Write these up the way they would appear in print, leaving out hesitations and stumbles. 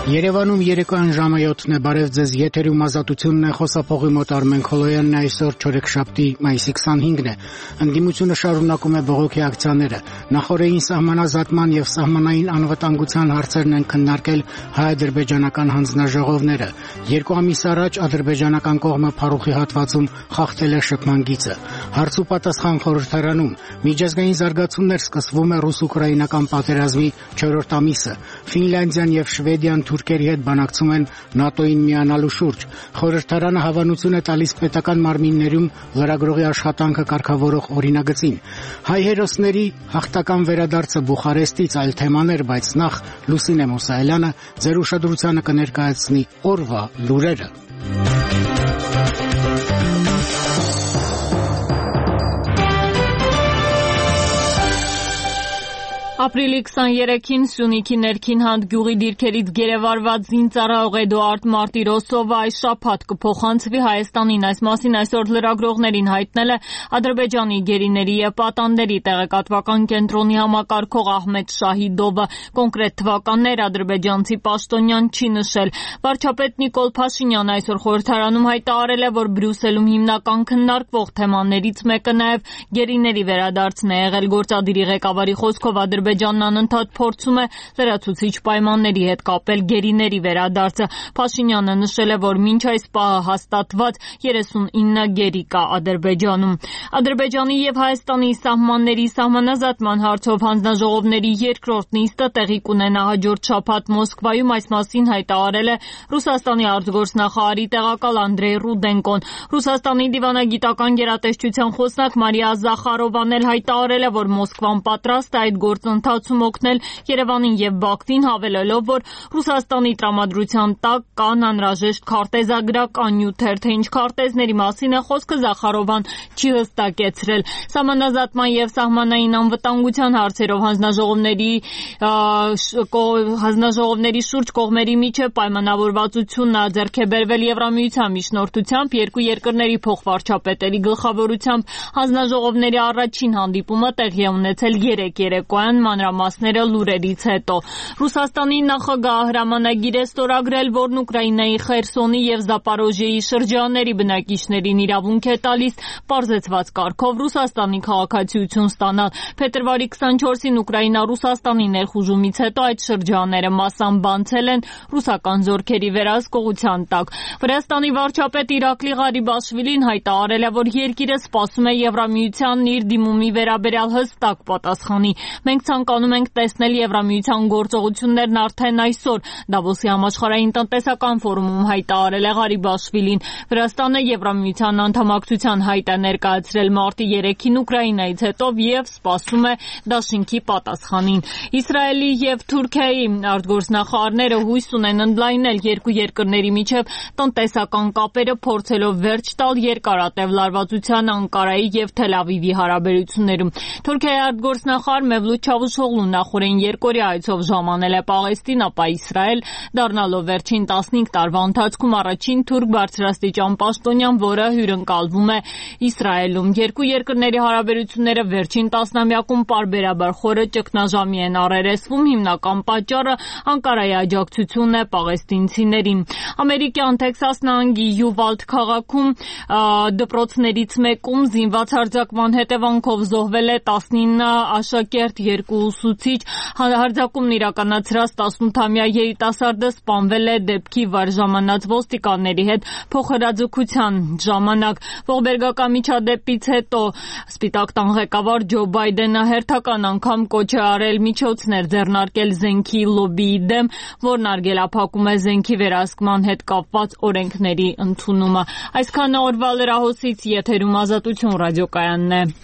Երևանում երեկոյան ժամը 7-ն է, բարև ձեզ, եթերում ազատությունն է, խոսափողի մոտ Արմեն Քոլոյանն է, այսօր չորեքշաբթի մայիսի 25-ն է, ընդդիմությունը շարունակում է բողոքի ակցիաները, նախօրեին սահմանազատման եւ սահմանային անվտանգության հարցերն են քննարկել հայ-ադրբեջանական հանձնաժողովները, 2 ամիս առաջ ադրբեջանական կողմը Փարուխի հատվածում խախտել է շփման գիծը, հարց ու պատասխան խորհրդարանում, միջազգային զարգացումներ սկսվում է ռուս-ուկրաինական պատերազմի 4-րդ ամիսը, Ֆինլանդիան եւ Շվեդիան Թուրքերի հետ բանակցում են ՆԱՏՕ-ին միանալու շուրջ։ Խորհրդարանը հավանություն է տալիս պետական մարմիններում լրագրողի աշխատանքը կարգավորող օրինագծին։ Հայ հերոսների հաղթական վերադարձը Բուխարեստից, այլ թեմաներ, բայց նախ Լուսինե Մուսայելյանը ձեր ուշադրությանը կներկայացնի օրվա լուրերը։ Ապրիլի 23-ին Սյունիքի ներքին հանդգյուղի դիրքերից գերեվարված զինծառայող Էդուարդ Մարտիրոսովը այս շաբաթ կփոխանցվի Հայաստանին, այս մասին այսօր լրագրողներին հայտնել է Ադրբեջանի գերիների եւ պատանդերի տեղեկատվական կենտրոնի համակարգող Ահմեդ Շահիդովը, կոնկրետ թվականներ ադրբեջանցի պաշտոնյան չի նշել։ Վարչապետ Նիկոլ Փաշինյանը այսօր խորհրդարանում հայտարարել է, որ Բրյուսելում հիմնական քննարկվող թեմաներից մեկը նաեւ գերիների վերադարձն է եղել։ Գործադիրի ղեկավարի խոսքով Ադրբեջանն անընդհատ փորձում է լրացուցիչ պայմանների հետ կապել գերիների վերադարձը։ Փաշինյանը նշել է, որ մինչ այս պահը հաստատված 39 գերի կա Ադրբեջանում։ Ադրբեջանի եւ Հայաստանի սահմանների սահմանազատման հարցով հանձնաժողովների երկրորդ նիստը տեղի կունենա հաջորդ շաբաթ Մոսկվայում, այս մասին հայտարարել է Ռուսաստանի արտգործնախարարի տեղակալ Անդրեյ Ռուդենկոն։ Ռուսաստանի դիվանագիտական գերատեսչության խոսնակ Մարիա Զախարովան էլ հայտարարել է, որ Մոսկվան պատրաստ է այդ գործընթացում օգնել Երևանին եւ Բաքվին, հավելելով, որ Ռուսաստանի տրամադրության տակ կան անհրաժեշտ քարտեզագրական նյութեր, թե ինչ քարտեզների մասին է խոսքը Զախարովան չի հստակեցրել։ Սահմանազատման եւ սահմանային անվտանգության հարցերով հանձնաժողովների շուրջ կողմերի միջև պայմանավորվածությունն է ձեռք է բերվել Եվրամիության միջնորդությամբ, երկու երկրների փոխվարչապետերի գլխավորությամբ հանձնաժողովների առաջին հանդիպումը տեղի է ունեցել երեկոյան, մանրամասները լուրերից հետո։ Ռուսաստանի նախագահը հրամանագիր է ստորագրել, որն Ուկրաինայի Խերսոնի եւ Զապորոժիեի շրջանների բնակիչներին իրավունք է տալիս պարզեցված կարգով Ռուսաստանի քաղաքացիություն ստանալ։ Փետրվարի 24-ին Ուկրաինա Ռուսաստանի ներխուժումից հետո այդ շրջանները մասամբ բանցել են ռուսական զորքերի վերահսկողության տակ։ Վրաստանի վարչապետ Իրակլի Ղարիբաշվիլին հայտարարել է, որ երկիրը սպասում է Եվրամիությանն իր դիմումի վերաբերյալ հստակ պատասխանի։ Մենք ցանկանում ենք տեսնել Եվրամիության գործողություններն արդեն այսօր, Դավոսի համաշխարհային տնտեսական ֆորումում հայտարարել է Ղարիբաշվիլին։ Վրաստանը Եվրամիության անդամակցության հայտ է ներկայացրել մարտի 3-ին Ուկրաինայից հետո եւ սպասում է դաշինքի պատասխանին։ Իսրայելի եւ Թուրքիայի արտգործնախարարները հույս ունեն ընդլայնել երկու երկրների միջև տնտեսական կապերը, փորձելով վերջ տալ երկարատև լարվածության Անկարայի եւ Թել Ավիվի հարաբերություններում։ Թուրքիայի արտգործնախարար Մևլութ Չավուշօղլուն նախորդին երկօրյա այցով ժամանել է Պաղեստին, ապա Իսրայել, դառնալով վերջին 15 տարվա ընթացքում առաջին թուրք բարձրաստիճան պաշտոնյան, որը հյուրընկալվում է Իսրայելում։ Երկու երկրների հարաբերությունները վերջին տասնամյակում պարբերաբար խորը ճգնաժամի են առերեսվում, հիմնական պատճառը Անկարայի աջակցությունն է պաղեստինցիներին։ Ամերիկյան Թեքսաս նահանգի Յուվալդ քաղաքում դպրոցներից մեկում զինված հարձակման հետևանքով զոհվել է 19 աշակերտ, 2 ուսուցիչ, հարձակումն իրականացրած 18-ամյա երիտասարդը սպանվել է դեպքի վար ժամանած ոստիկանների հետ փոխհրաձգության ժամանակ։ Ողբերգական միջադեպից հետո Սպիտակ տան ղեկավար Ջո Բայդենը հերթական անգամ կոչ է արել միջոցներ ձեռնարկել զենքի լոբբիի դեմ, որն արգելափակում է զենքի վերահսկման հետ կապված օրենքների ընդունումը։ Այսքանը օրվա լրահոսից, եթերում Ազատություն ռադիոկայանն է։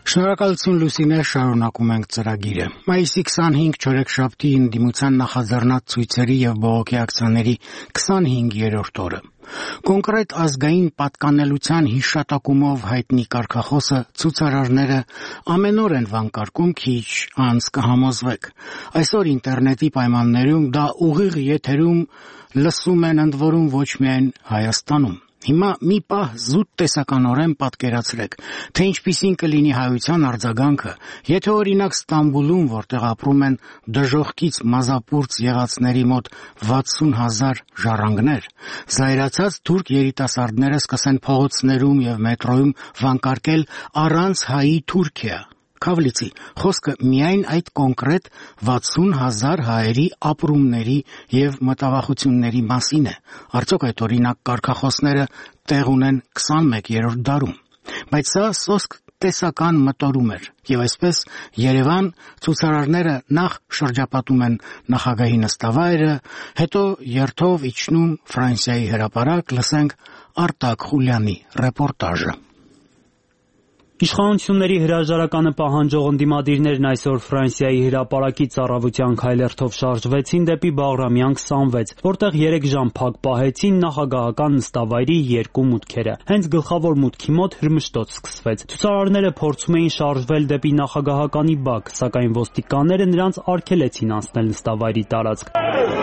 Շնորհակալություն Լուսինե, շարունակում ենք ծրագիրը։ Մայիսի 25 չորեքշաբթի ընդդիմության նախաձեռնած ցույցերի եւ բողոքի ակցիաների 25-րդ օրը։ Կոնկրետ ազգային պատկանելության հիշատակումով հայտնի կարգախոսը ցուցարարները ամեն օր են վանկարկում, քիչ անց կհամոզվեք։ Այսօր ինտերնետի պայմաններում դա ուղիղ եթերում լսում են ընդ որում ոչ միայն Հայաստանում։ Հիմա մի պահ զուտ տեսականորեն պատկերացրեք, թե ինչպիսին կլինի հայության արձագանքը, եթե օրինակ Ստամբուլում, որտեղ ապրում են դժոխքից մազապուրծ եղածների մոտ 60,000 ժառանգներ, զայրացած թուրք երիտասարդները սկսեն փողոցներում եւ մետրոյում վանկարկել առանց հայի Թուրքիա։ Քավլիցի, խոսքը միայն այդ կոնկրետ 60,000 հայերի ապրումների եւ մտավախությունների մասին է։ Արդյոք այդ օրինակ կարգախոսները տեղ ունեն 21-րդ դարում։ Բայց սա սոսկ տեսական մտորում էր, եւ այսպես Երևան ցուցարարները նախ շրջապատում են նախագահի նստավայրը, հետո երթով իջնում Ֆրանսիայի հրապարակ, լսենք Արտակ Խուլյանի ռեպորտաժը։ Իշխանությունների հրաժարականը պահանջող ընդդիմադիրներն այսօր Ֆրանսիայի հրապարակից առավոտյան քայլերթով շարժվեցին դեպի Բաղրամյան 26, որտեղ 3 ժամ փակ պահեցին նախագահական նստավայրի 2 մուտքերը։ Հենց գլխավոր մուտքի մոտ հրմշտոց սկսվեց։ Ցուցարարները փորձում էին շարժվել դեպի նախագահականի բակ, սակայն ոստիկանները նրանց արգելեցին անցնել նստավայրի տարածք։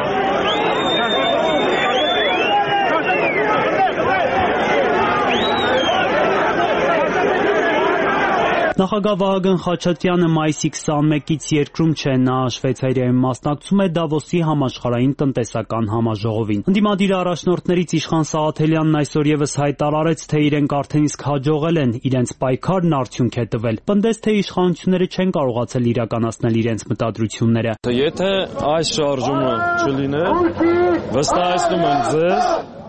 Նախագահ Վահագն Խաչատրյանը մայիսի 21-ից երկրում չէ, նա Շվեյցարիայում մասնակցում է Դավոսի համաշխարհային տնտեսական համաժողովին։ Ընդդիմադիր առաջնորդներից Իշխան Սաղաթելյանն այսօր եւս հայտարարեց, թե իրենք արդեն իսկ հաջողել են, իրենց պայքարն արդյունք է տվել։ Պնդեց, թե իշխանությունները չեն կարողացել իրականացնել իրենց մտադրությունները։ Եթե այս շարժումը չլիներ, վստահեցնում եմ ձեզ,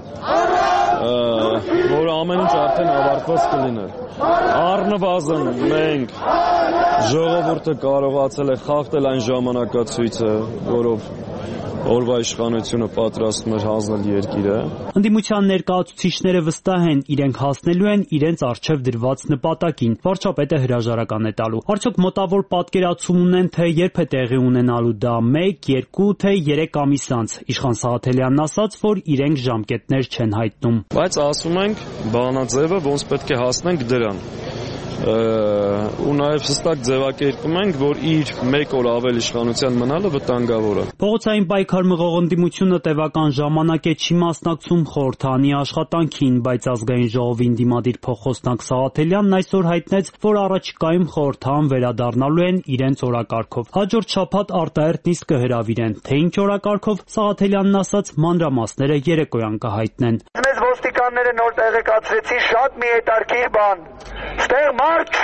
որ ամեն ինչ արդեն ավարտված կլիներ։ Առնվազն մենք ժողովուրդը կարողացել է խախտել այն ժամանակացույցը, որով օրվա իշխանությունը պատրաստում էր հանձնել երկիրը։ Ընդդիմության ներկայացուցիչները վստահ են, իրենք հասնելու են իրենց առջև դրված նպատակին։ Վարչապետը հրաժարական է տալու։ Արդյոք մոտավոր պատկերացում ունեն, թե երբ է տեղի ունենալու դա 1, 2, թե 3 ամիս անց։ Իշխան Սաղաթելյանն ասաց, որ իրենք ժամկետներ չեն հայտնում։ Բայց ասում ենք բանաձևը ոնց պետք է հասնենք դրան։ Ու նաև հստակ ձևակերպում ենք, որ իր 1 օր ավել իշխանության մնալը վտանգավոր է։ Փողոցային պայքար մղող ընդդիմությունը տևական ժամանակ է չի մասնակցում խորհրդանի աշխատանքին, բայց ազգային ժողովի ընդդիմադիր փոխխոսնակ Սաղաթելյանն այսօր հայտնեց, որ առաջիկայում խորհրդան վերադառնալու են իրենց օրակարգով։ Հաջորդ շաբաթ արտահերթ նիստ կհրավիրեն, թե ինչ օրակարգով Սաղաթելյանն ասաց, մանրամասները երեկոյան կհայտնեն։ Մեզ ոստիկանները նոր տեղեկացրեցին շատ մի հետարքիր բան։ Ստեղ մարդ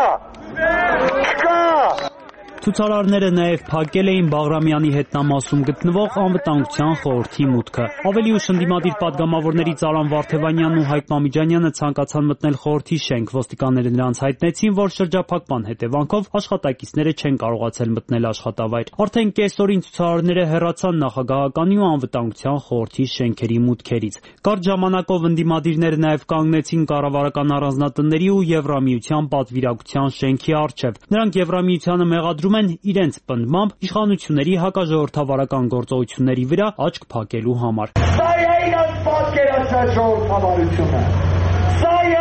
չկա։ Ցուցարարները նաև փակել էին Բաղրամյանի հետնամասում գտնվող անվտանգության խորհրդի մուտքը։ Ավելի ուշ ընդդիմադիր պատգամավորներից Արամ Վարդևանյանն ու Հայկ Մամիջանյանը ցանկացան մտնել խորհրդի շենք։ Ոստիկանները նրանց հայտնեցին, որ շրջափակման հետևանքով աշխատակիցները չեն կարողացել մտնել աշխատավայր։ Արդեն կեսօրին ցուցարարները հեռացան նախագահականի ու անվտանգության խորհրդի շենքերի մուտքերից։ Կարճ ժամանակով ընդդիմադիրները նաև կանգնեցին կառավարական առանձնատների ու Եվրամիության պատվիրակության շենքի առջև։ Նրանք Եվրամիությանը մեղադրում են իրենց պնդմամբ իշխանությունների հակաժողովրդավարական գործողությունների վրա աչք փակելու համար։ Սա է իրենց պատկերացրած ժողովրդավարությունը։ Սա է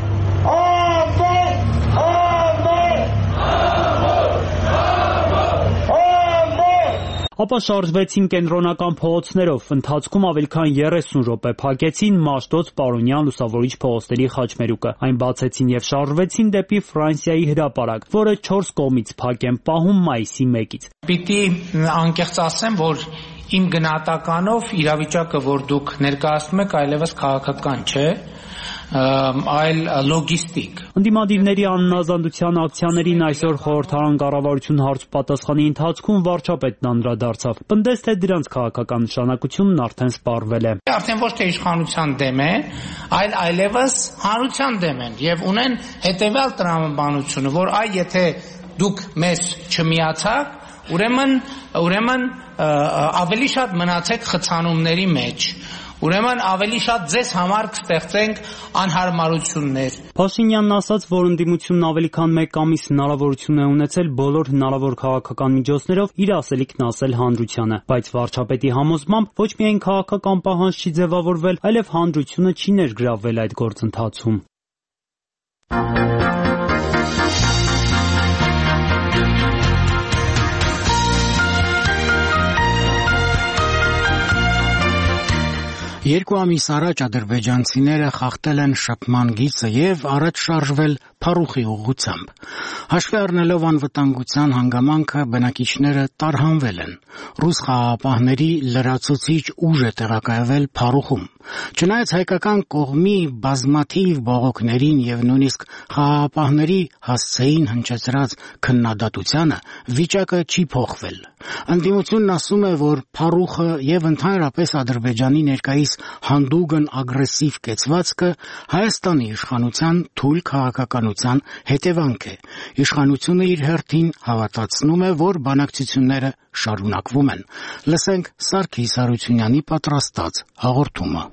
Ապա շարժվեցին կենտրոնական փողոցներով, ընթացքում ավելի քան 30 րոպե փակեցին Մաշտոց, Պարոնյան, Լուսավորիչ փողոցների խաչմերուկը։ Այն բացեցին եւ շարժվեցին դեպի Ֆրանսիայի հրապարակ, որը 4 կողմից փակ են պահում մայիսի 1-ից։ Պիտի անկեղծ ասեմ, որ իմ գնահատականով իրավիճակը, որ դուք ներկայացնում եք, այլևս քաղաքական չէ, այլ լոգիստիկ։ Ընդդիմադիրների անհնազանդության ակցիաներին այսօր խորհրդարան կառավարություն հարցպատասխանի ընթացքում վարչապետն անդրադարձավ։ Պնդեց, թե դրանց քաղաքական նշանակությունն արդեն սպառվել է։ Արդեն ոչ թե իշխանության դեմ է, այլ այլևս հանրության դեմ են եւ ունեն հետեւյալ տրամաբանությունը, որ եթե դուք մեզ չմիացաք, ուրեմն ավելի շատ մնացեք խցանումների մեջ ուրեմն ավելի շատ ձեզ համար կստեղծենք անհարմարություններ։ Փաշինյանն ասաց, որ ընդդիմությունն ավելի քան 1 ամիս հնարավորություն է ունեցել բոլոր հնարավոր քաղաքական միջոցներով իր ասելիքն ասել հանրությանը, բայց վարչապետի համոզմամբ ոչ միայն քաղաքական պահանջ չի ձևավորվել, այլև հանրությունը չի ներգրավվել այդ գործընթացում։ Երկու ամիս առաջ ադրբեջանցիները խախտել են շփման գիծը եւ առաջ շարժվել Փարուխի ուղղությամբ։ Հաշվի առնելով անվտանգության հանգամանքը, բնակիչները տարհանվել են։ Ռուս խաղաղապահների լրացուցիչ ուժ է տեղակայվել Փարուխում։ Չնայած հայկական կողմի բազմաթիվ բողոքներին եւ նույնիսկ խաղաղապահների հասցեին հնչեցրած քննադատությանը, վիճակը չի փոխվել։ Ընդդիմությունն ասում է, որ Փարուխը եւ ընդհանրապես Ադրբեջանի ներկայիս հանդուգն ագրեսիվ կեցվածքը Հայաստանի իշխանության թույլ քաղաքականության հետևանք է։ Իշխանությունը իր հերթին հավատացնում է, որ բանակցությունները շարունակվում են։ Լսենք Սարգիս Հարությունյանի պատրաստած հաղորդումը։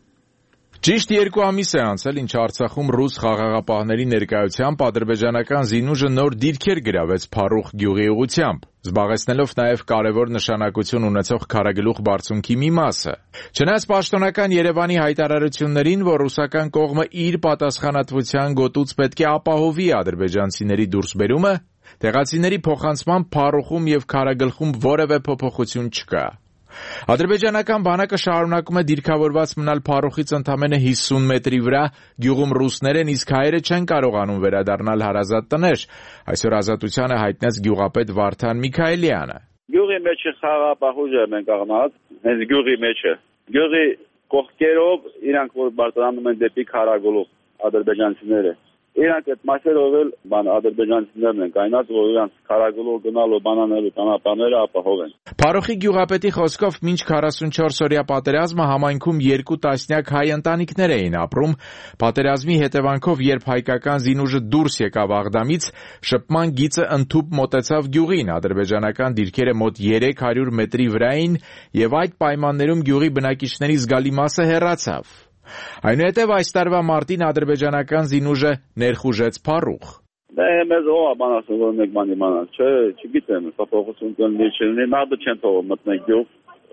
Ճիշտ 2 ամիս է անցել, ինչ Արցախում ռուս խաղաղապահների ներկայությամբ ադրբեջանական զինուժը նոր դիրքեր գրավեց Փարուխ գյուղի ուղղությամբ, զբաղեցնելով նաև կարևոր նշանակություն ունեցող քարագլուխ բարձունքի մի մասը։ Չնայած պաշտոնական Երևանի հայտարարություններին, որ ռուսական կողմը իր պատասխանատվության գոտուց պետք է ապահովի ադրբեջանցիների դուրսբերումը, տեղացիների փոխանցման Փարուխում եւ քարագլխում որևէ փոփոխություն չկա։ Ադրբեջանական բանակը շարունակում է դիրքավորված մնալ Փարուխից ընդամենը 50 մետրի վրա, գյուղում ռուսներ են, իսկ հայերը չեն կարողանում վերադառնալ հարազատ տներ, այսօր Ազատությանը հայտնեց գյուղապետ Վարդան Միքայելյանը։ Գյուղի մեջը խաղապահուժ ենք աղնած, հենց գյուղի մեջը։ Գյուղի կողքերով իրանք որ բարձրանում են դեպի քարագլուխ ադրբեջանցիները։ Իրանք այդ մասերով էլ ադրբեջանցիներն են կայնած, որ իրանք քարագլուխ գնալու բանանելու ճանապարհները ապահովեն։ Փարուխի գյուղապետի խոսքով մինչ 44-օրյա պատերազմը համայնքում 2 տասնյակ հայ ընտանիքներ էին ապրում։ Պատերազմի հետևանքով, երբ հայկական զինուժը դուրս եկավ Աղդամից, շփման գիծը ընդհուպ մոտեցավ գյուղին, ադրբեջանական դիրքերը մոտ 300 մետրի վրա էին եւ այդ պայմաններում գյուղի բնակիչների զգալի մասը հեռացավ։ Այնուհետև այս տարվա մարտին ադրբեջանական զինուժը ներխուժեց Փարուխ։ Դե մեզ ո՞ա բան ասում որ մեկ բան իմանալ, չէ, չգիտեմ, փոփոխություն կլինի, չլինի, նադը չեն թողում մտնել գյուղ,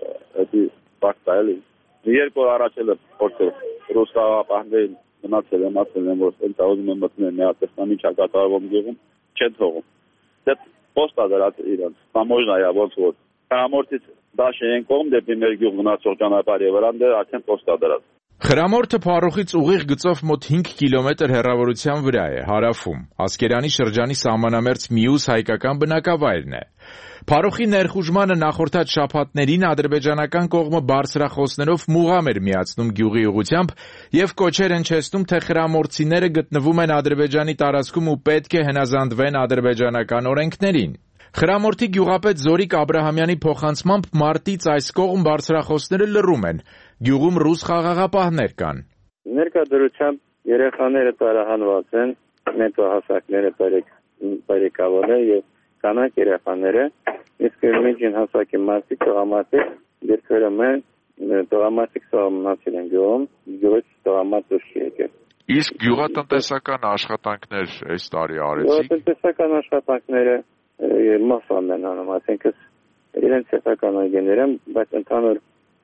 դա ֆակտ է։ 2 օր առաջ էլ փորձել ռուս խաղաղապահների մնացել են, որ այդտեղ ուզում են մտնել միատեսնամի չակատարվում գյուղում, չեն թողում։ Դե պոստա դրած իրանց, համոժնա է ոնց որ Խրամորթից դաշ են կողմ դեպի մեր գյուղ մնացող ճանապարհի վրա դեռ արդեն պոստա դրած։ Խրամորթը Փարուխից ուղիղ գծով մոտ 5 կիլոմետր հեռավորության վրա է, հարավում։ Ասկերանի շրջանի սահմանամերձ մյուս հայկական բնակավայրն է։ Փարուխի ներխուժմանը նախորդած շաբաթներին ադրբեջանական կողմը բարձրախոսներով մուղամ էր միացնում գյուղի ուղղությամբ եւ կոչեր հնչեցնում, թե խրամորթցիները գտնվում են Ադրբեջանի տարածքում ու պետք է հնազանդվեն ադրբեջանական օրենքներին։ Խրամորթի գյուղապետ Զորիկ Աբրահամյանի փոխանցմամբ մարտից այս կողմ բարձրախոսները լռում են։ Գյուղում ռուս խաղաղապահներ կան։ Ներկայությամբ երեխաները տարահանված են, մեծահասակները բարեկավորներ եւ կանանց երեխաները, իսկ միջին հասակի մարդիկ տղամարդիկ դերքերում են, տղամարդիկ սահմանացել են գյուղում, գյուղից տղամարդ դուրս չի եկել։ Իսկ գյուղատնտեսական աշխատանքներ այս տարի արեցիք։ Գյուղատնտեսական աշխատանքները մասան են անում, այսինքն իրենց սեփականագեներ են, բայց ընդհանուր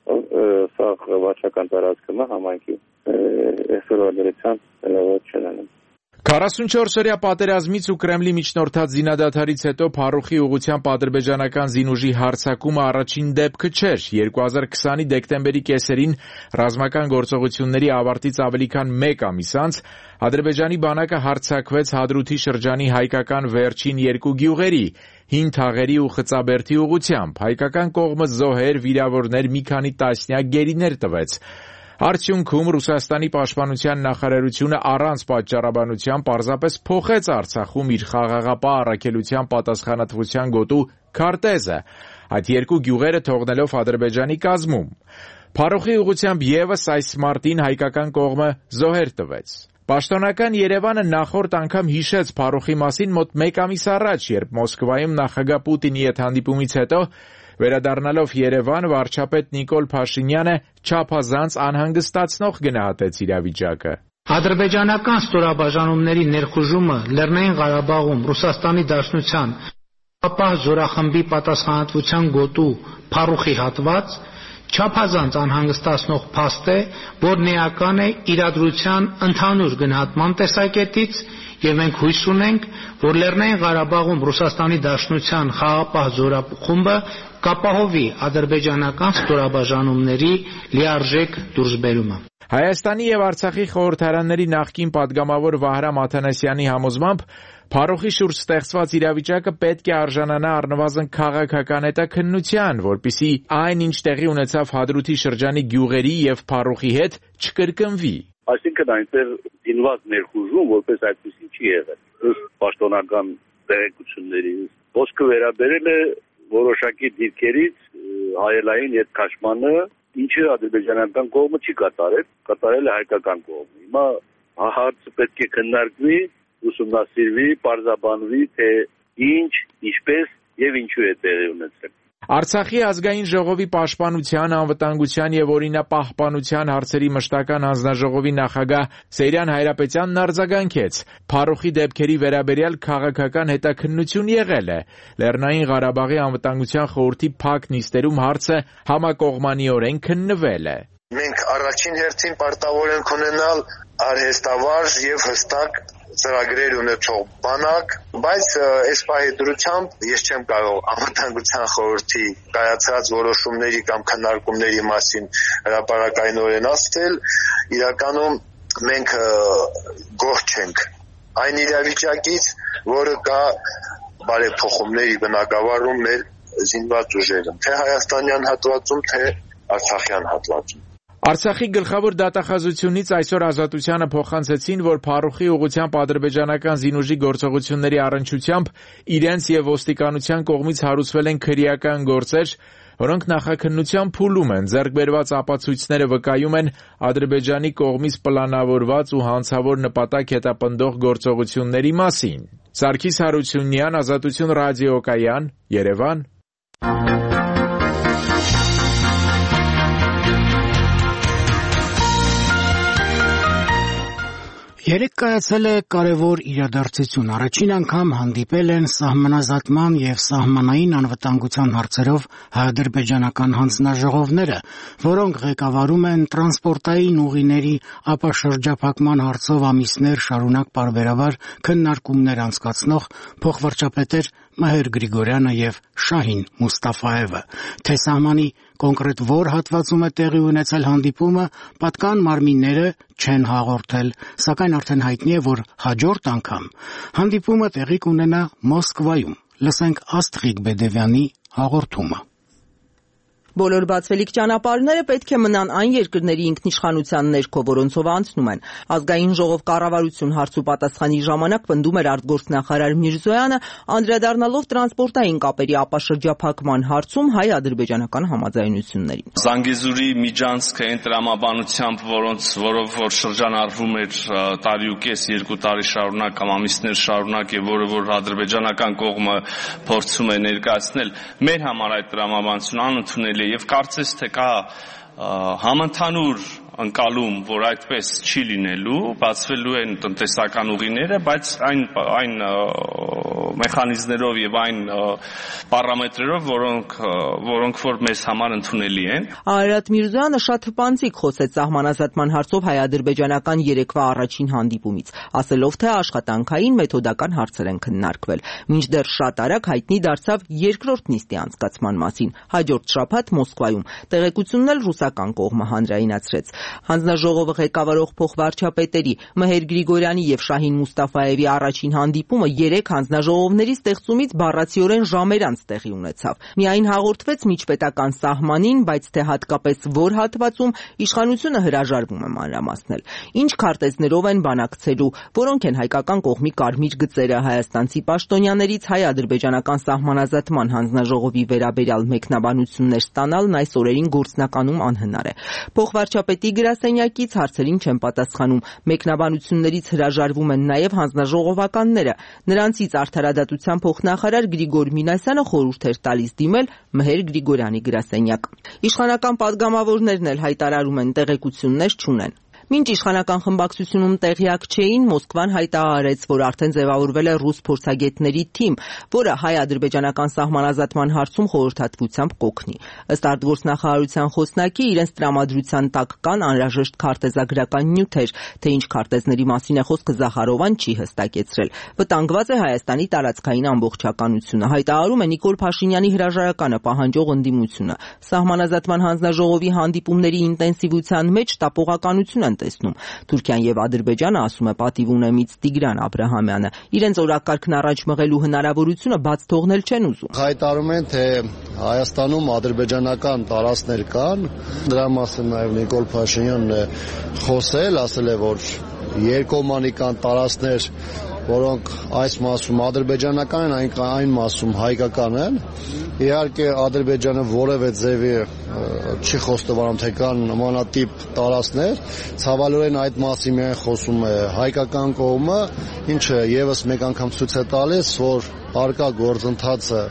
սաղ վարչական տարածքը համայնքի էսորոդերության լավոտ չնանում։ 44-օրյա պատերազմից ու Կրեմլի միջնորդած զինադադարից հետո Փարուխի ուղղությամբ ադրբեջանական զինուժի հարձակումը առաջին դեպքը չէր։ 2020-ի դեկտեմբերի կեսերին ռազմական գործողությունների ավարտից ավելի քան 1 ամիս անց Ադրբեջանի բանակը հարձակվեց Հադրութի շրջանի հայկական վերջին 2 գյուղերի՝ Հին Թաղերի ու Խծաբերդի ուղղությամբ։ Հայկական կողմը զոհեր, վիրավորներ, մի քանի տասնյակ գերիներ տվեց։ Արդյունքում Ռուսաստանի պաշտպանության նախարարությունը առանց պատճառաբանության պարզապես փոխեց Արցախում իր խաղաղապահ առաքելության պատասխանատվության գոտու քարտեզը, այդ 2 գյուղերը թողնելով Ադրբեջանի կազմում։ Փարուխի ուղղությամբ եւս այս մարտին հայկական կողմը զոհեր տվեց։ Պաշտոնական Երևանը նախորդ անգամ հիշեց Փարուխի մասին մոտ 1 ամիս առաջ, երբ Մոսկվայում նախագահ Պուտինի հետ հանդիպումից հետո Վերադառնալով Երևան, վարչապետ Նիկոլ Փաշինյանը չափազանց անհանգստացնող գնահատեց իրավիճակը. Ադրբեջանական ստորաբաժանումների ներխուժումը Լեռնային Ղարաբաղում Ռուսաստանի Դաշնության ապահ զորախմբի պատասխանատվության գոտու Փարուխի հատված չափազանց անհանգստացնող փաստ է, որն էական է իրադրության ընդհանուր գնահատման տեսակետից, եւ մենք հույս ունենք, որ Լեռնային Ղարաբաղում Ռուսաստանի Դաշնության խաղաղապահ զորախումբը կապահովի ադրբեջանական ստորաբաժանումների լիարժեք դուրսբերումը։ Հայաստանի եւ Արցախի խորհրդարանների նախկին падգամավոր Վահրամ Աթանասյանի համոզմամբ Փարուխի շուրջ ստեղծված իրավիճակը պետք է արժանանա առնվազն քաղաքական հետաքննության, որպեսզի այն, ինչ տեղի ունեցավ Հադրութի շրջանի գյուղերի եւ Փարուխի հետ, չկրկնվի։ Այսինքն այնտեղ դինված ներխուժում որպես այդպեսին չի եղել։ Ըստ պաշտոնական տեղեկությունների ոսկը վերաբերել է որոշակի դիրքերից հայելային հետքաշմանը, ինչը ադրբեջանական կողմը չի կատարել, կատարել է հայկական կողմը։ Հիմա հարցը պետք է քննարկվի, ուսումնասիրվի, պարզաբանվի, թե ինչ, ինչպես եւ ինչու է տեղի ունեցել։ Արցախի ազգային ժողովի պաշտպանության, անվտանգության եւ օրինապահպանության հարցերի մշտական հանձնաժողովի նախագահ Սեյրան Հայրապետյանն արձագանքեց. Փարուխի դեպքերի վերաբերյալ քաղաքական հետաքննություն եղել է։ Լեռնային Ղարաբաղի անվտանգության խորհրդի փակ նիստերում հարցը համակողմանիորեն քննվել է։ Մենք առաջին հերթին պարտավոր ենք ունենալ արհեստավարժ եւ հստակ ծրագրեր ունեցող բանակ, բայց այս պահի դրությամբ ես չեմ կարող անվտանգության խորհրդի կայացած որոշումների կամ քննարկումների մասին հրապարակայնորեն ասել, իրականում մենք գոհ չենք այն իրավիճակից, որը կա բարեփոխումների բնագավառում մեր զինված ուժերում, թե հայաստանյան հատվածում, թե արցախյան հատվածում։ Արցախի գլխավոր դատախազությունից այսօր Ազատությանը փոխանցեցին, որ Փարուխի ուղղությամբ ադրբեջանական զինուժի գործողությունների առնչությամբ իրենց եւ ոստիկանության կողմից հարուցվել են քրեական գործեր, որոնք նախաքննության փուլում են։ Ձեռք բերված ապացույցները վկայում են Ադրբեջանի կողմից պլանավորված ու հանցավոր նպատակ հետապնդող գործողությունների մասին։ Սարգիս Հարությունյան, Ազատություն ռադիոկայան, Երևան։ Երեկ կայացել է կարևոր իրադարձություն։ Առաջին անգամ հանդիպել են սահմանազատման եւ սահմանային անվտանգության հարցերով հայ-ադրբեջանական հանձնաժողովները, որոնք ղեկավարում են տրանսպորտային ուղիների ապաշրջափակման հարցով ամիսներ շարունակ պարբերաբար քննարկումներ անցկացնող փոխվարչապետեր Մհեր Գրիգորյանը եւ Շահին Մուստաֆաևը։ Թե սահմանի կոնկրետ որ հատվածում է տեղի ունեցել հանդիպումը, պատկան մարմինները չեն հաղորդել, սակայն արդեն հայտնի է, որ հաջորդ անգամ հանդիպումը տեղի կունենա Մոսկվայում։ Լսենք Աստղիկ Բեդևյանի հաղորդումը։ Բոլոր բացվելիք ճանապարհները պետք է մնան այն երկրների ինքնիշխանության ներքո, որոնցով անցնում են։ Ազգային ժողով կառավարություն հարց ու պատասխանի ժամանակ պնդում էր արտգործնախարար Միրզոյանը, անդրադառնալով տրանսպորտային կապերի ապաշրջափակման հարցում հայ-ադրբեջանական համաձայնություններին։ Զանգեզուրի միջանցքը այն տրամաբանությամբ, որով որ շրջանառվում էր տարի ու կես, 2 տարի շարունակ կամ ամիսներ շարունակ եւ որ ադրբեջանական կողմը փորձում է ներկայացնել, մեր համար այդ տրամաբանությունը անընդունելի եւ կարծես թե կա համընդհանուր ընկալում, որ այդպես չի լինելու, բացվելու են տնտեսական ուղիները, բայց այն մեխանիզմներով եւ այն պարամետրերով, որոնք որ մեզ համար ընդունելի են։ Արարատ Միրզոյանը շատ հպանցիկ խոսեց սահմանազատման հարցով հայ-ադրբեջանական երեկվա առաջին հանդիպումից, ասելով, թե աշխատանքային մեթոդական հարցեր են քննարկվել։ Մինչդեռ շատ արագ հայտնի դարձավ երկրորդ նիստի անցկացման մասին, հաջորդ շաբաթ Մոսկվայում։ Տեղեկությունն էլ ռուսական կողմը հանրայնացրեց։ Հանձնաժողովը ղեկավարող փոխվարչապետերի Մհեր Գրիգորյանի եւ Շահին Մուստաֆաևի առաջին հանդիպումը 3 հանձնաժողովների ստեղծումից բառացիորեն ժամեր անց տեղի ունեցավ։ Միայն հաղորդվեց միջպետական սահմանին, բայց թե հատկապես որ հատվածում իշխանությունը հրաժարվում է մանրամասնել։ Ինչ քարտեզներով են բանակցելու, որոնք են հայկական կողմի կարմիր գծերը, հայաստանցի պաշտոնյաներից հայ-ադրբեջանական սահմանազատման հանձնաժողովի վերաբերյալ մեկնաբանություններ ստանալն այս օրերին գործնականում անհնար է։ Փոխվարչապետի գրասենյակից հարցերին չեն պատասխանում։ Մեկնաբանություններից հրաժարվում են նաև հանձնաժողովականները։ Նրանցից արդարադատության փոխնախարար Գրիգոր Մինասյանը խորհուրդ էր տալիս դիմել Մհեր Գրիգորյանի գրասենյակ։ Իշխանական պատգամավորներն էլ հայտարարում են տեղեկություններ չունեն։ Մինչ իշխանական խմբակցությունում տեղյակ չէին, Մոսկվան հայտարարեց, որ արդեն ձևավորվել է ռուս փորձագետների թիմ, որը հայ-ադրբեջանական սահմանազատման հարցում խորհրդատվությամբ կօգնի։ Ըստ արտգործնախարարության խոսնակի, իրենց տրամադրության տակ կան անհրաժեշտ քարտեզագրական նյութեր, թե ինչ քարտեզների մասին է խոսքը Զախարովան չի հստակեցրել։ Վտանգված է Հայաստանի տարածքային ամբողջականությունը, հայտարարում է Նիկոլ Փաշինյանի հրաժարականը պահանջող ընդդիմությունը։ Սահմանազատման հանձնաժողովի հանդիպումների ինտենսիվության մեջ տապողականություն են տեսնում։ Թուրքիան եւ Ադրբեջանը, ասում է պատիվ ունեմից Տիգրան Աբրահամյանը, իրենց օրակարգն առաջ մղելու հնարավորությունը բաց թողնել չեն ուզում։ Հայտարարում են, թե Հայաստանում ադրբեջանական տարածքներ կան, դրա մասին նաեւ Նիկոլ Փաշինյանն է խոսել, ասել է, որ երկկողմանի կան տարածքներ, որոնք այս մասում ադրբեջանական են, այն մասում հայկական են։ Իհարկե Ադրբեջանը որևէ ձևի չի խոստովանում, թե կան նմանատիպ տարածքներ, ցավալիորեն այդ մասին միայն խոսում է հայկական կողմը, ինչը եւս մեկ անգամ ցույց է տալիս, որ արկա գործընթացը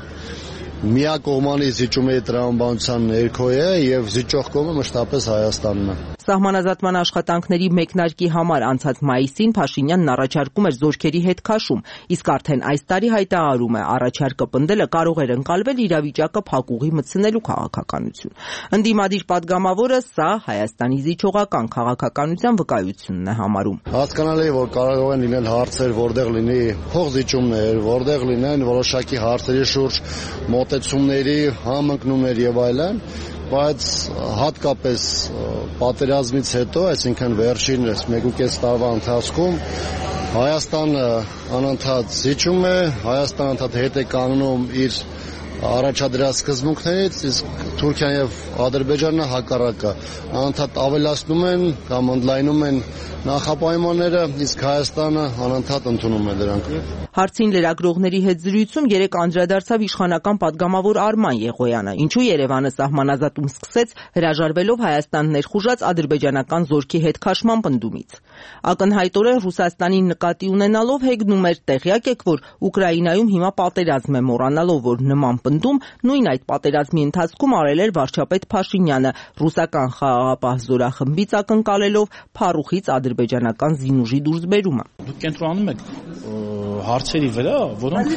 միակողմանի զիջումների տրամաբանության ներքո է եւ զիջող կողմը մշտապես Հայաստանն է։ Սահմանազատման աշխատանքների մեկնարկի համար անցած մայիսին Փաշինյանն առաջարկում էր զորքերի հետ քաշում, իսկ արդեն այս տարի հայտարարում է, առաջարկը պնդելը կարող էր ընկալվել իրավիճակը փակուղի մտցնելու քաղաքականություն։ Ընդդիմադիր պատգամավորը սա Հայաստանի զիջողական քաղաքականության վկայությունն է համարում։ Հասկանալի է, որ կարող են լինել հարցեր, որտեղ լինի փոխզիջումներ, որտեղ լինեն որոշակի հարցերի շուրջ մոտեցումների համընկնումներ եւ այլն, բայց հատկապես պատերազմից հետո, այսինքն վերջին 1.5 տարվա ընթացքում Հայաստանը անընդհատ զիջում է, Հայաստանը անընդհատ հետ է կանգնում իր առաջադրած սկզբունքներից, իսկ Թուրքիան եւ Ադրբեջանը հակառակը անընդհատ ավելացնում են կամ ընդլայնում են նախապայմանները, իսկ Հայաստանը անընդհատ ընդունում է դրանք։ Հարցին լրագրողների հետ զրույցում երեկ անդրադարձավ իշխանական պատգամավոր Արման Եղոյանը, ինչու Երևանը սահմանազատում սկսեց հրաժարվելով Հայաստան ներխուժած ադրբեջանական զորքի հետ քաշման պնդումից։ Ակնհայտորեն Ռուսաստանին նկատի ունենալով հեգնում էր, տեղյակ եք, որ Ուկրաինայում հիմա պատերազմ է, մոռանալով, որ նման պնդում նույն այդ պատերազմի ընթացքում արել էր վարչապետ Փաշինյանը, ռուսական խաղաղապահ զորախմբից ակնկալելով փառուխից ադրբեջանական զինուժի դուրսբերումը։ Դուք կենտրոնանում եք հարցերի վրա, որոնք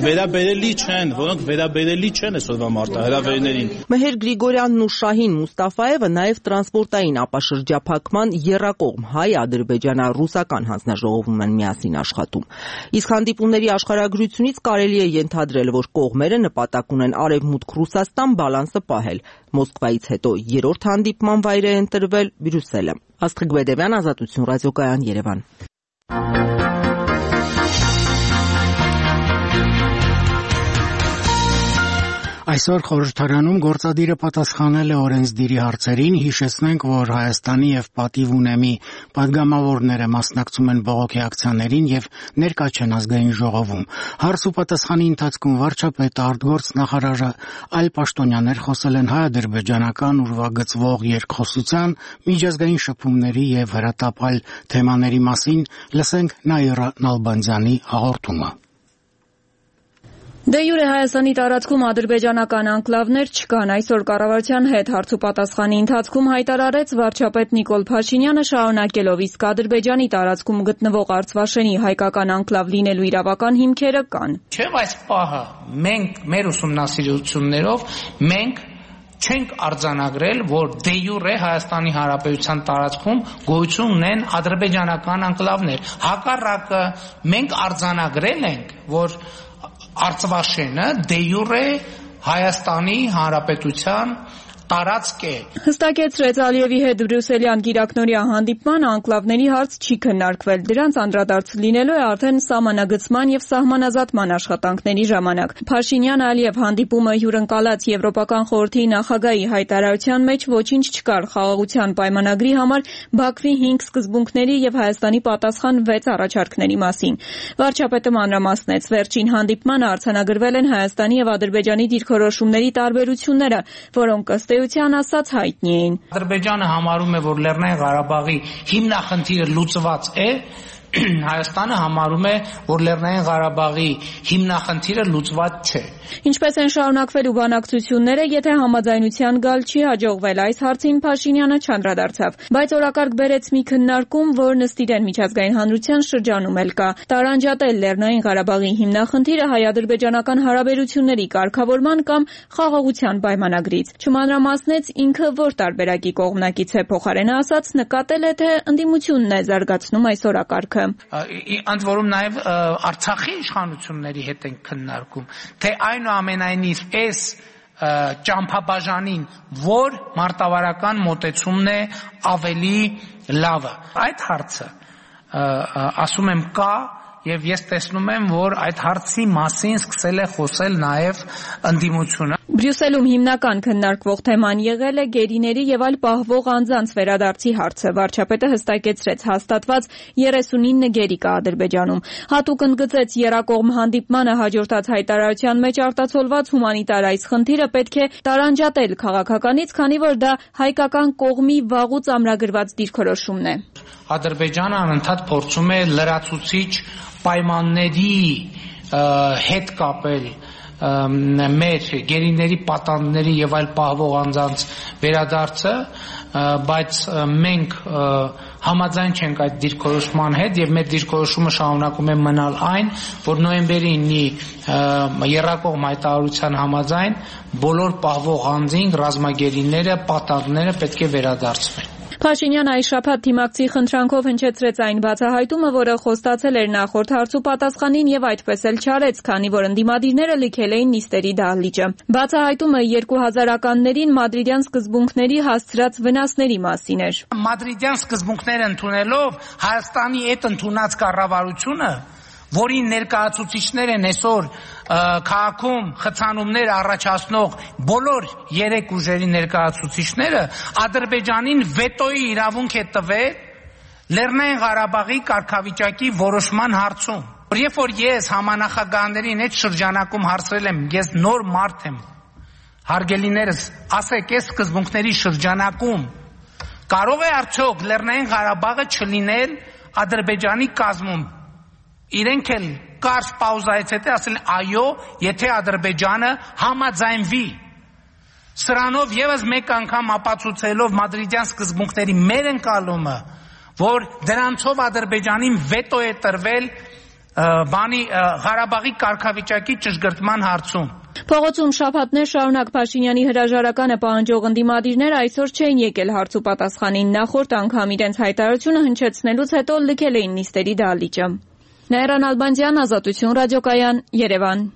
վերաբերելի չեն այսօրվա մարտահրավերներին։ Մհեր Գրիգորյանն ու Շահին Մուստաֆաևը նաև տրանսպորտային ապաշրջափակման եռակողմ հայ-ադրբեջանա-ռուսական հանձնաժողովում են միասին աշխատում։ Իսկ հանդիպումների աշխարհագրությունից կարելի է ենթադրել, որ կողմերը նպատակ ունեն Արևմուտք Ռուսաստան բալանսը պահել։ Մոսկվայից հետո երրորդ հանդիպման վայր է ընտրվել Բրյուսելը։ Աստղիկ Բեդևյան, Ազատություն ռադիոկայան, Երևան։ Այսօր խորհրդարանում գործադիրը պատասխանել է օրենսդիրի հարցերին, հիշեցնենք, որ Հայաստանի եւ պատիվ ունեմի պատգամավորները մասնակցում են բողոքի ակցիաներին եւ ներկա չեն ազգային ժողովում։ Հարց ու պատասխանի ընթացքում վարչապետը, արտգործնախարարը, այլ պաշտոնյաներ խոսել են հայ-ադրբեջանական ուրվագծվող երկխոսության, միջազգային շփումների եւ հրատապ այլ թեմաների մասին, լսենք Նաիրա Նալբանդյանի հաղորդումը։ Դե յուրե Հայաստանի տարածքում ադրբեջանական անկլավներ չկան։ Այսօր կառավարության հետ հարց ու պատասխանի ընթացքում հայտարարեց վարչապետ Նիկոլ Փաշինյանը, շարունակելով, իսկ Ադրբեջանի տարածքում գտնվող Արցվաշենի հայկական անկլավ լինելու իրավական հիմքերը կան։ Չէ, այս պահը մենք մեր ուսումնասիրություններով չենք արձանագրել, որ դե յուրե Հայաստանի Հանրապետության տարածքում գոյություն ունեն ադրբեջանական անկլավներ։ Հակառակը մենք արձանագրել ենք, որ Արցվաշենը դե յուրե Հայաստանի Հանրապետության տարածք է։ Հստակեցրեց Ալիևի հետ Բրյուսելյան գիրակնօրյա հանդիպման անկլավների հարց չի քննարկվել։ Դրանց անդրադարձ լինելու է արդեն սահմանագծման եւ սահմանազատման աշխատանքների ժամանակ։ Փաշինյան-Ալիև հանդիպումը հյուրընկալած Եվրոպական խորհրդի նախագահի հայտարարության մեջ ոչինչ չկար խաղաղության պայմանագրի համար Բաքվի 5 սկզբունքների եւ Հայաստանի պատասխան 6 առաջարկների մասին։ Վարչապետը մանրամասնեց, վերջին հանդիպմանը արձանագրվել են Հայաստանի եւ Ադրբեջանի դիրքորոշումների տարբերությունները, որոնք ըստ ըստ ասած հայտնի էին։ Ադրբեջանը համարում է, որ Լեռնային Ղարաբաղի հիմնախնդիրը լուծված է, Հայաստանը համարում է, որ Լեռնային Ղարաբաղի հիմնախնդիրը լուծված չէ։ Ինչպես են շարունակվելու բանակցությունները, եթե համաձայնության գալ չի հաջողվել, այս հարցին Փաշինյանը չանդրադարձավ, բայց օրակարգ բերեց մի քննարկում, որ նստիրեն միջազգային հանրության շրջանում էլ կա։ Տարանջատել Լեռնային Ղարաբաղի հիմնախնդիրը հայ-ադրբեջանական հարաբերությունների կարգավորման կամ խաղաղության պայմանագրից։ Չմանրամասնեց ինքը որ տարբերակի կողմնակից է, փոխարենը ասած նկատել է, թե ընդդիմությունն է զարգացնում այս օրակարգը։ Ընդ որում նաև Արցախի իշխանությունների հետ են քննարկում, թե այնուամենայնիվ այս ճամփաբաժանին որ մարտավարական մոտեցումն է ավելի լավը։ Այդ հարցը ասում եմ կա եւ ես տեսնում եմ, որ այդ հարցի մասին սկսել է խոսել նաև ընդդիմությունը։ Բրյուսելում հիմնական քննարկվող թեման եղել է գերիների եւ այլ պահվող անձանց վերադարձի հարցը։ Վարչապետը հստակեցրեց, հաստատված 39 գերի կա Ադրբեջանում։ Հատուկ ընդգծեց եռակողմ հանդիպմանը հաջորդած հայտարարության մեջ արտացոլված հումանիտար այս խնդիրը պետք է տարանջատել քաղաքականից, քանի որ դա հայկական կողմի վաղուց ամրագրված դիրքորոշումն է։ Ադրբեջանը անընդհատ փորձում է լրացուցիչ պայմանների հետ կապել մեր գերիների պատանդների եւ այլ պահվող անձանց վերադարձը, բայց մենք համաձայն չենք այդ դիրքորոշման հետ եւ մեր դիրքորոշումը շարունակում է մնալ այն, որ նոյեմբերի 9-ի եռակողմ հայտարարության համաձայն բոլոր պահվող անձին ռազմագերիները, պատանդները պետք է վերադարձվեն։ Փաշինյանը այս շաբաթ թիմակցի խնդրանքով հնչեցրեց այն բացահայտումը, որը խոստացել էր նախորդ հարցու պատասխանին եւ այդպես էլ չարեց, քանի որ ընդդիմադիրները լքել էին նիստերի դահլիճը։ Բացահայտումը 2000-ականներին մադրիդյան սկզբունքների հասցրած վնասների մասին էր։ Մադրիդյան սկզբունքները ընդունելով Հայաստանի այդ ընդունած կառավարությունը, որի ներկայացուցիչներ են այսօր քաղաքում խցանումներ առաջացնող բոլոր երեք ուժերի ներկայացուցիչները, Ադրբեջանին վետոյի իրավունք է տվել Լեռնային Ղարաբաղի կարգավիճակի որոշման հարցում։ Երբ որ ես համանախագահներին այդ շրջանակում հարցրել եմ, ես նոր մարդ եմ, հարգելիներս, ասեք, այս սկզբունքների շրջանակում կարող է արդյոք Լեռնային Ղարաբաղը չլինել Ադրբեջանի կազմում։ Իրենք էլ կարճ պաուզայից հետո ասել այո, եթե Ադրբեջանը համաձայնվի։ Սրանով եւս մեկ անգամ ապացուցելով մադրիդյան սկզբունքների մեր ընկալումը, որ դրանցով Ադրբեջանին վետո է տրվել Ղարաբաղի կարգավիճակի ճշգրտման հարցում։ Փողոցում շաբաթներ շարունակ Փաշինյանի հրաժարականը պահանջող ընդդիմադիրները այսօր չէին եկել հարց ու պատասխանին։ Նախորդ անգամ իրենց հայտարարությունը հնչեցնելուց հետո լքել էին նիստերի դահլիճը։ Նաիրա Նալբանդյան, Ազատություն ռադիոկայան, Երևան։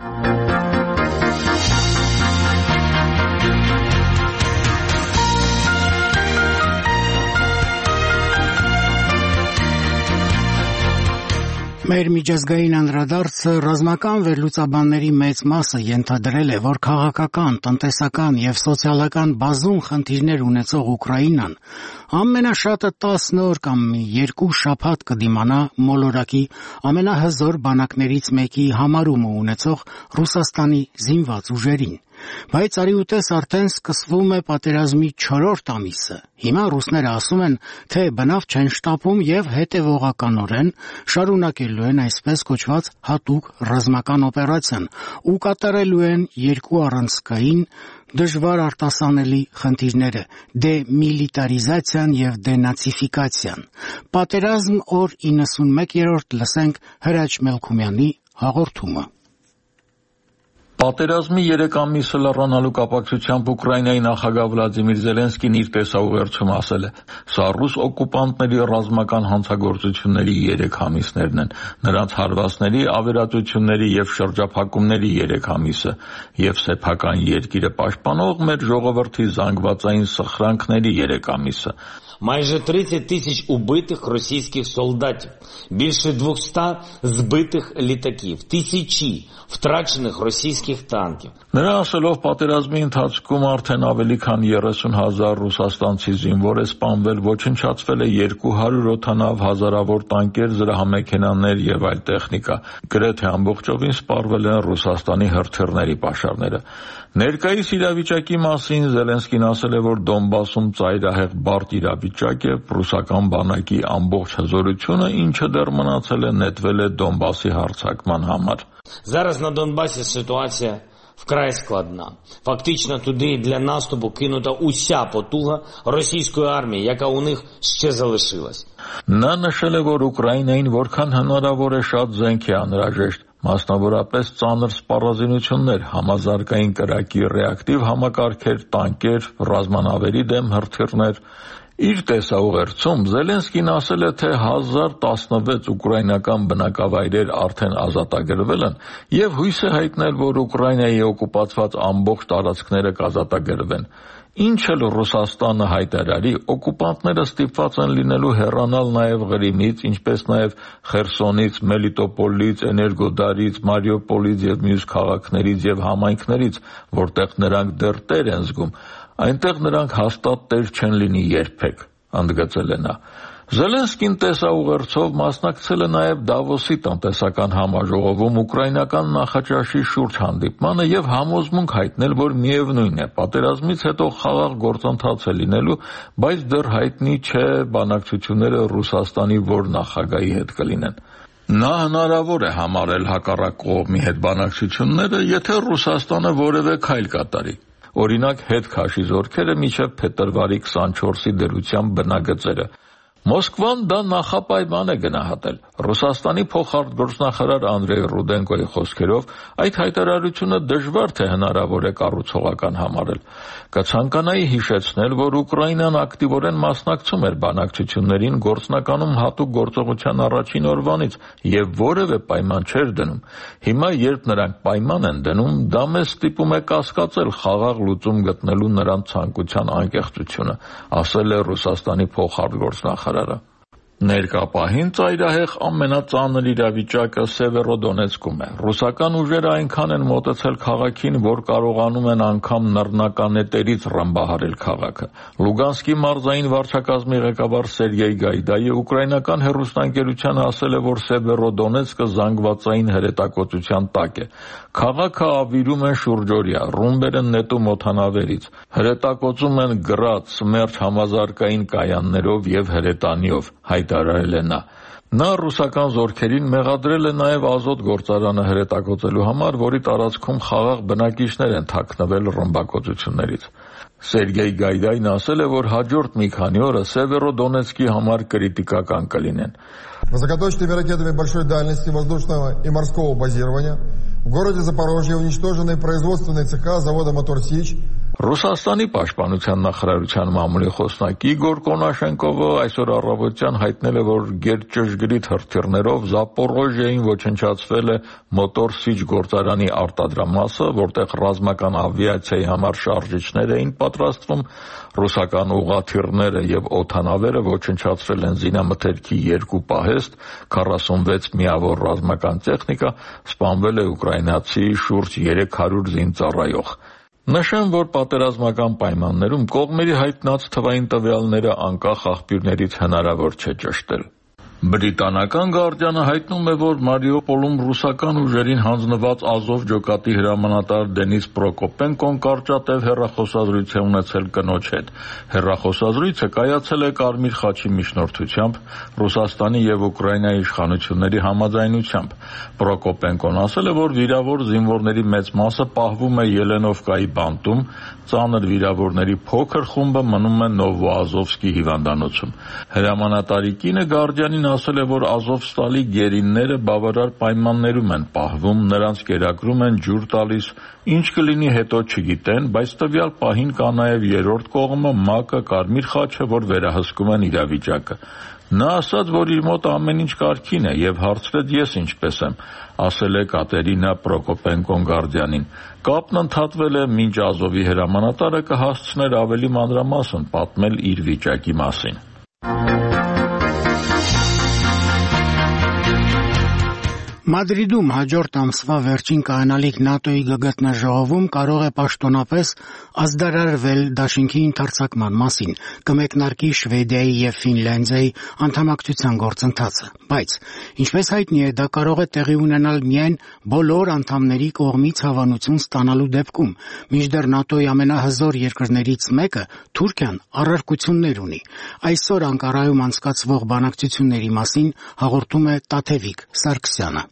Մեր միջազգային անդրադարձը ռազմական վերլուծաբանների մեծ մասը ենթադրել է, որ քաղաքական, տնտեսական եւ սոցիալական բազում խնդիրներ ունեցող Ուկրաինան ամենաշատը 10 օր կամ 2 շաբաթ կդիմանա մոլորակի ամենահզոր բանակներից մեկի համարումը ունեցող Ռուսաստանի զինված ուժերին։ Բայց արիուտես արդեն սկսվում է պատերազմի 4-րդ ամիսը։ Հիմա ռուսները ասում են, թե բնավ չեն շտապում եւ հետեւողականորեն շարունակելու են այսպես կոչված հատուկ ռազմական օպերացիան ու կատարելու են 2 առանցքային դժվար արտասանելի խնդիրները՝ դեմիլիտարիզացիան եւ դենացիֆիկացիան։ Պատերազմ օր 91-րդ լսենք Հրաչ Մելքումյանի հաղորդումը։ Պատերազմի 3 ամիսը լեռանալու կապակցությամբ Ուկրաինայի նախագահ Վլադիմիր Զելենսկին իր տեսաուղերձում ասել է. «Սա ռուս օկուպանտների ռազմական հանցագործությունների 3 ամիսներն են, նրանց հարվածների, ավերածությունների եւ շրջափակումների 3 ամիսը եւ սեփական երկիրը պաշտպանող մեր ժողովրդի զանգվածային սխրանքների 3 ամիսը»։ майже 30 тисяч убитих російських солдатів, більше 200 збитих літаків, тисячі втрачених російських танків. Նրա ասելով պատերազմի ընթացքում արդեն ավելի քան 30,000 ռուսաստանցի զինվոր է սպանվել, ոչնչացվել է 200 օդանավ, հազարավոր տանկեր, զրահամեքենաներ եւ այլ տեխնիկա։ Գրեթե ամբողջովին սպառվել են Ռուսաստանի հրթիռների պաշարները։ Ներկայիս իրավիճակի մասին Զելենսկին ասել է, որ Դոնբասում ծայրահեղ բարդ իրավիճակ է, ռուսական բանակի ամբողջ հզորությունը, ինչը դեռ մնացել է, նետվել է Դոնբասի հարձակման համար։ Зараз на Донбасі ситуація вкрай складна. Фактично туди для наступу кинута уся потуга російської армії, яка у них ще залишилась. Նա նշել է, որ Ուկրաինային որքան հնարավոր է շատ զենք է անհրաժեշտ, մասնավորապես ծանր սպառազինություններ, համազարգային կրակի ռեակտիվ համակարգեր, տանկեր, ռազմանավերի դեմ հրթիռներ։ Իր տեսաուղերձում Զելենսկին ասել է, թե 1016 ուկրաինական բնակավայրեր արդեն ազատագրվել են եւ հույս է հայտնել, որ Ուկրաինայի օկուպացված ամբողջ տարածքները կազատագրվեն։ Ինչ էլ Ռուսաստանը հայտարարի, օկուպանտները ստիպված են լինելու հեռանալ նաև Ղրիմից, ինչպես նաև Խերսոնից, Մելիտոպոլից, Էներգոդարից, Մարիուպոլից եւ մյուս քաղաքներից եւ համայնքներից, որտեղ նրանք դեռ տեր են զգում, այնտեղ նրանք հաստատ տեր չեն լինի երբեք, ընդգծել է նա։ Զելենսկին տեսաուղերձով մասնակցել է նաև Դավոսի տնտեսական համաժողովում ուկրաինական նախաճաշի շուրջ հանդիպմանը եւ համոզմունք հայտնել, որ միևնույն է, պատերազմից հետո խաղաղ գործընթաց է լինելու, բայց դեռ հայտնի չէ բանակցությունները Ռուսաստանի որ նախագահի հետ կլինեն։ Նա հնարավոր է համարել հակառակ կողմի հետ բանակցությունները, եթե Ռուսաստանը որևէ քայլ կատարի։ Օրինակ հետ քաշի զորքերը մինչև փետրվարի 24-ի դրությամբ բնագծերը։ Մոսկվան դա նախապայման է գնահատել։ Ռուսաստանի փոխարտգործնախարար Անդրեյ Ռուդենկոյի խոսքերով այդ հայտարարությունը դժվար թե հնարավոր է կառուցողական համարել։ Կցանկանայի հիշեցնել, որ Ուկրաինան ակտիվորեն մասնակցում էր բանակցություններին գործնականում հատուկ գործողության առաջին օրվանից եւ որևէ պայման չէր դնում։ Հիմա երբ նրանք պայման են դնում, դա մեզ ստիպում է կասկածել խաղաղ լուծում գտնելու նրանց ցանկության անկեղծությունը, ասել է Ռուսաստանի փոխարտգործնախարարը։ Ներկա պահին ծայրահեղ ամենածանր իրավիճակը Սևերոդոնեցկում է։ Ռուսական ուժերը այնքան են մոտեցել քաղաքին, որ կարողանում են անգամ նռնականետերից ռմբահարել քաղաքը։ Լուգանսկի մարզային վարչակազմի ղեկավար Սերգեյ Գայդայը ուկրաինական հեռուստաընկերությանը ասել է, որ Սևերոդոնեցկը զանգվածային հրետակոծության տակ է։ Քաղաքը ավիրում են շուրջօրյա, ռումբեր են նետում օդանավերից, հրետակոծում են գրադ, սմերջ համազարգային կայաններով եւ հրետանիով, հայտարարել է նա։ Նա ռուսական զորքերին մեղադրել է նաև ազոտ գործարանը հրետակոծելու համար, որի տարածքում խաղաղ բնակիչներ են թաքնվել ռմբակոծություններից։ Սերգեյ Գայդային ասել է, որ հաջորդ մի քանի օրը Սևերոդոնեցկի համար կրիտիկական կլինեն։ Высокоточными ракетами большой дальности воздушного и морского базирования в городе Запорожье уничтожены производственные цеха завода «Мотор Сич». Ռուսաստանի պաշտպանության նախարարության մամուլի խոսնակ Իգոր Կոնաշենկովը այսօր առավոտյան հայտնել է, որ գերճշգրիտ հրթիռներով Զապորոժիային ոչնչացվել է Մոտոր Սիչ գործարանի արտադրամասը, որտեղ ռազմական ավիացիայի համար շարժիչներ էին պատրաստվում, ռուսական ուղղաթիռները եւ օդանավերը ոչնչացրել են զինամթերքի 2 պահեստ, 46 միավոր ռազմական տեխնիկա, սպանվել է ուկրաինացի շուրջ 300 զինծառայող։ Նշեմ, որ պատերազմական պայմաններում կողմերի հայտնած թվային տվյալները անկախ աղբյուրներից հնարավոր չէ ճշտել։ Բրիտանական Գարդիանը հայտնում է, որ Մարիուպոլում ռուսական ուժերին հանձնված Ազով ջոկատի հրամանատար Դենիս Պրոկոպենկոն կարճատև հեռախոսազրույց է ունեցել կնոջ հետ։ Հեռախոսազրույցը կայացել է Կարմիր խաչի միջնորդությամբ, Ռուսաստանի եւ Ուկրաինայի իշխանությունների համաձայնությամբ։ Պրոկոպենկոն ասել է, որ վիրավոր զինվորների մեծ մասը պահվում է Ելենովկայի բանտում, ծանր վիրավորների փոքր խումբը մնում է Նովոազովսկի հիվանդանոցում։ Հրամանատարի կինը Գարդիանին ասել է, որ Ազովստալի գերիները բավարար պայմաններում են պահվում, նրանց կերակրում են, ջուր տալիս, ինչ կլինի հետո չգիտեն, բայց տվյալ պահին կա նաև երրորդ կողմը, ՄԱԿ-ը, Կարմիր խաչը, որ վերահսկում են իրավիճակը։ Նա ասաց, որ իր մոտ ամեն ինչ կարգին է եւ հարցրեց ես ինչպես եմ, ասել է Կատերինա Պրոկոպենկոն Գարդիանին։ Կապն ընդհատվել է, մինչ Ազովի հրամանատարը կհասցներ ավելի մանրամասն պատմել իր վիճակի մասին։ Մադրիդում հաջորդ ամսվա վերջին կայանալիք ՆԱՏՕ-ի գգտնաժողովում կարող է պաշտոնապես ազդարարվել դաշինքի ընդարձակման մասին, կմեկնարկի Շվեդիայի և Ֆինլանդիայի անդամակցության գործընթացը, բայց ինչպես հայտնի է, դա կարող է տեղի ունենալ միայն բոլոր անդամների կողմից հավանություն ստանալու դեպքում, մինչդեռ ՆԱՏՕ-ի ամենահզոր երկրներից մեկը Թուրքիան առարկություններ ունի։ Այսօր Անկարայում անցկացվող բանակցությունների մասին հաղորդում է Տաթևիկ Սարգսյանը։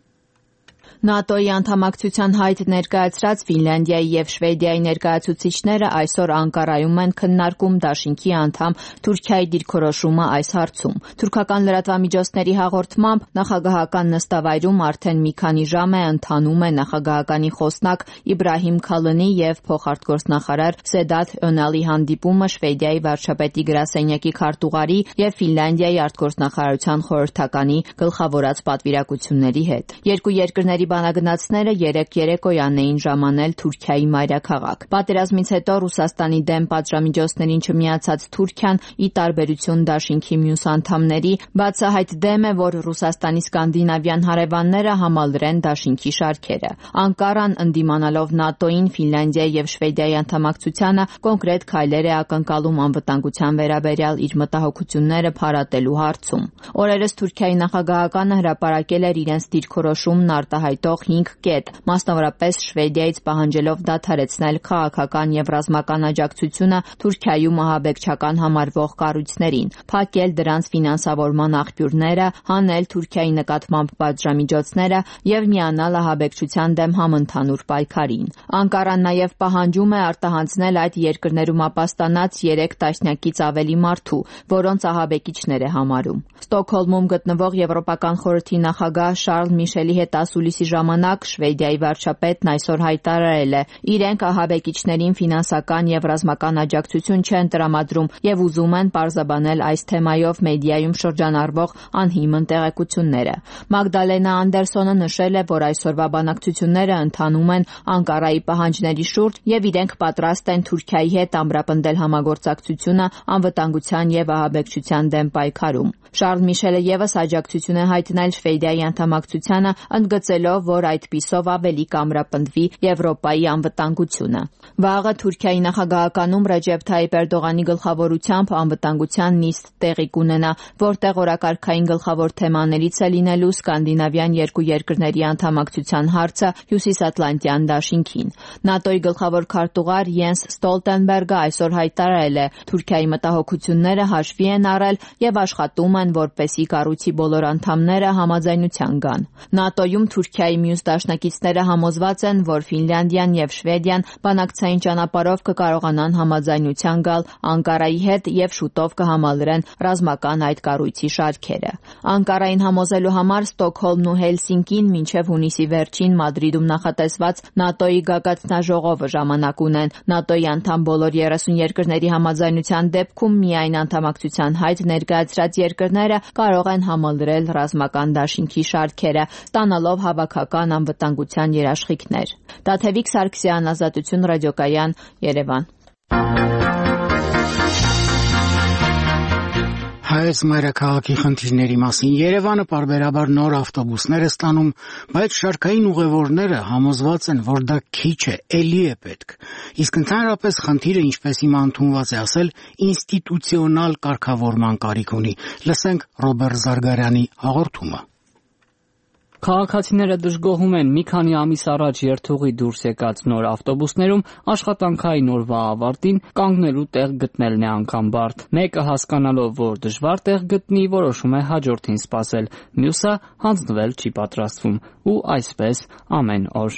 ՆԱՏՕ-ի անդամակցության հայտ ներկայացրած Ֆինլանդիայի և Շվեդիայի ներկայացուցիչները այսօր Անկարայում են քննարկում դաշինքի անդամ Թուրքիայի դիրքորոշումը այս հարցում։ Թուրքական լրատվամիջոցների հաղորդմամբ նախագահական նստավայրում արդեն մի քանի ժամ է ընթանում է նախագահականի խոսնակ Իբրահիմ Քալնի և փոխարտգործնախարար Սեդաթ Önalի հանդիպումը Շվեդիայի վարչապետի գրասենյակի քարտուղարի և Ֆինլանդիայի արտգործնախարարության խորհրդականի գլխավորած պատվիրակությունների հետ։ Երկու երկրների բանագնացները երեկոյան էին ժամանել Թուրքիայի մայրաքաղաք։ Պատերազմից հետո Ռուսաստանի դեմ պատժամիջոցներին չմիացած Թուրքիան, ի տարբերություն դաշինքի մյուս անդամների, բացահայտ դեմ է, որ Ռուսաստանի սկանդինավյան հարևանները համալրեն դաշինքի շարքերը։ Անկարան, ընդդիմանալով ՆԱՏՕ-ին, Ֆինլանդիայի և Շվեդիայի անդամակցությանը, կոնկրետ քայլեր է ակնկալում անվտանգության վերաբերյալ իր մտահոգությունները փարատելու հարցում։ Օրերս Թուրքիայի նախագահականը հրապարակել էր իրենց դիրքորոշումն արտահայտող 5 կետ, մասնավորապես Շվեդիայից պահանջելով դադարեցնել քաղաքական և ռազմական աջակցությունը Թուրքիայում ահաբեկչական համարվող կառույցներին, փակել դրանց ֆինանսավորման աղբյուրները, հանել Թուրքիայի նկատմամբ պատժամիջոցները և միանալ ահաբեկչության դեմ համընդհանուր պայքարին։ Անկարան նաև պահանջում է արտահանձնել այդ երկրներում ապաստանած 3 տասնյակից ավելի մարդու, որոնց ահաբեկիչներ է համարում։ Ստոկհոլմում գտնվող Եվրոպական խորհրդի նախագահ Շարլ Միշելի հետ ասուլիսի ժամանակ Շվեդիայի վարչապետն այսօր հայտարարել է. իրենք ահաբեկիչներին ֆինանսական և ռազմական աջակցություն չեն տրամադրում և ուզում են պարզաբանել այս թեմայով մեդիայում շրջանառվող անհիմն տեղեկությունները։ Մագդալենա Անդերսոնը նշել է, որ այսօրվա բանակցությունները ընթանում են Անկարայի պահանջների շուրջ և իրենք պատրաստ են Թուրքիայի հետ ամրապնդել համագործակցությունը անվտանգության և ահաբեկչության դեմ պայքարում։ Շարլ Միշելը ևս աջակցություն է հայտնել Շվեդիայի անդամակցությանը, ընդգծելով, որ այդպիսով ավելի կամրապնդվի Եվրոպայի անվտանգությունը։ Վաղը Թուրքիայի նախագահականում Ռեջեփ Թայիպ Էրդողանի գլխավորությամբ անվտանգության նիստ տեղի կունենա, որտեղ օրակարգային գլխավոր թեմաներից է լինելու սկանդինավյան երկու երկրների անդամակցության հարցը Հյուսիսատլանտյան դաշինքին։ ՆԱՏՕ-ի գլխավոր քարտուղար Յենս Ստոլտենբերգը այսօր հայտարարել է. Թուրքիայի մտահոգությունները հաշվի են առել և աշխատում են, որպեսզի կառույցի բոլոր անդամները համաձայնության գան։ ՆԱՏՕ-ում Թուրքիայի մյուս դաշնակիցները համոզված են, որ Ֆինլանդիան և Շվեդիան բանակցային ճանապարհով կկարողանան համաձայնության գալ Անկարայի հետ և շուտով կհամալրեն ռազմական այդ կառույցի շարքերը։ Անկարային համոզելու համար Ստոկհոլմն ու Հելսինկին մինչև հունիսի վերջին Մադրիդում նախատեսված ՆԱՏՕ-ի գագաթնաժողովը ժամանակ ունեն։ ՆԱՏՕ-ի անդամ բոլոր 30 երկրների համաձայնության դեպքում միայն անդամակցության հայտ ներկայացրած երկրները կարող են համալրել ռազմական դաշինքի շարքերը, ստանալով հավաքական անվտանգության երաշխիքներ։ Տաթևիկ Սարգսյան, Ազատություն ռադիոկայան, Երևան։ Հայոց մայրաքաղաքի խնդիրների մասին Երևանը պարբերաբար նոր ավտոբուսներ է ստանում, բայց շարքային ուղևորները համոզված են, որ դա քիչ է, էլի է պետք։ Իսկ ընդհանրապես խնդիրը, ինչպես հիմա ընդունված է ասել, ինստիտուցիոնալ կարգավորման կարիք ունի։ Լսենք Ռոբերտ Զարգարյանի հաղորդումը։ Քաղաքացիները դժգոհում են մի քանի ամիս առաջ երթուղի դուրս եկած նոր ավտոբուսներում աշխատանքային օրվա ավարտին կանգնելու տեղ գտնելն է անգամ բարդ։ Մեկը հասկանալով, որ դժվար տեղ գտնի, որոշում է հաջորդին սպասել, մյուսը հանձնվել չի պատրաստվում ու այսպես ամեն օր։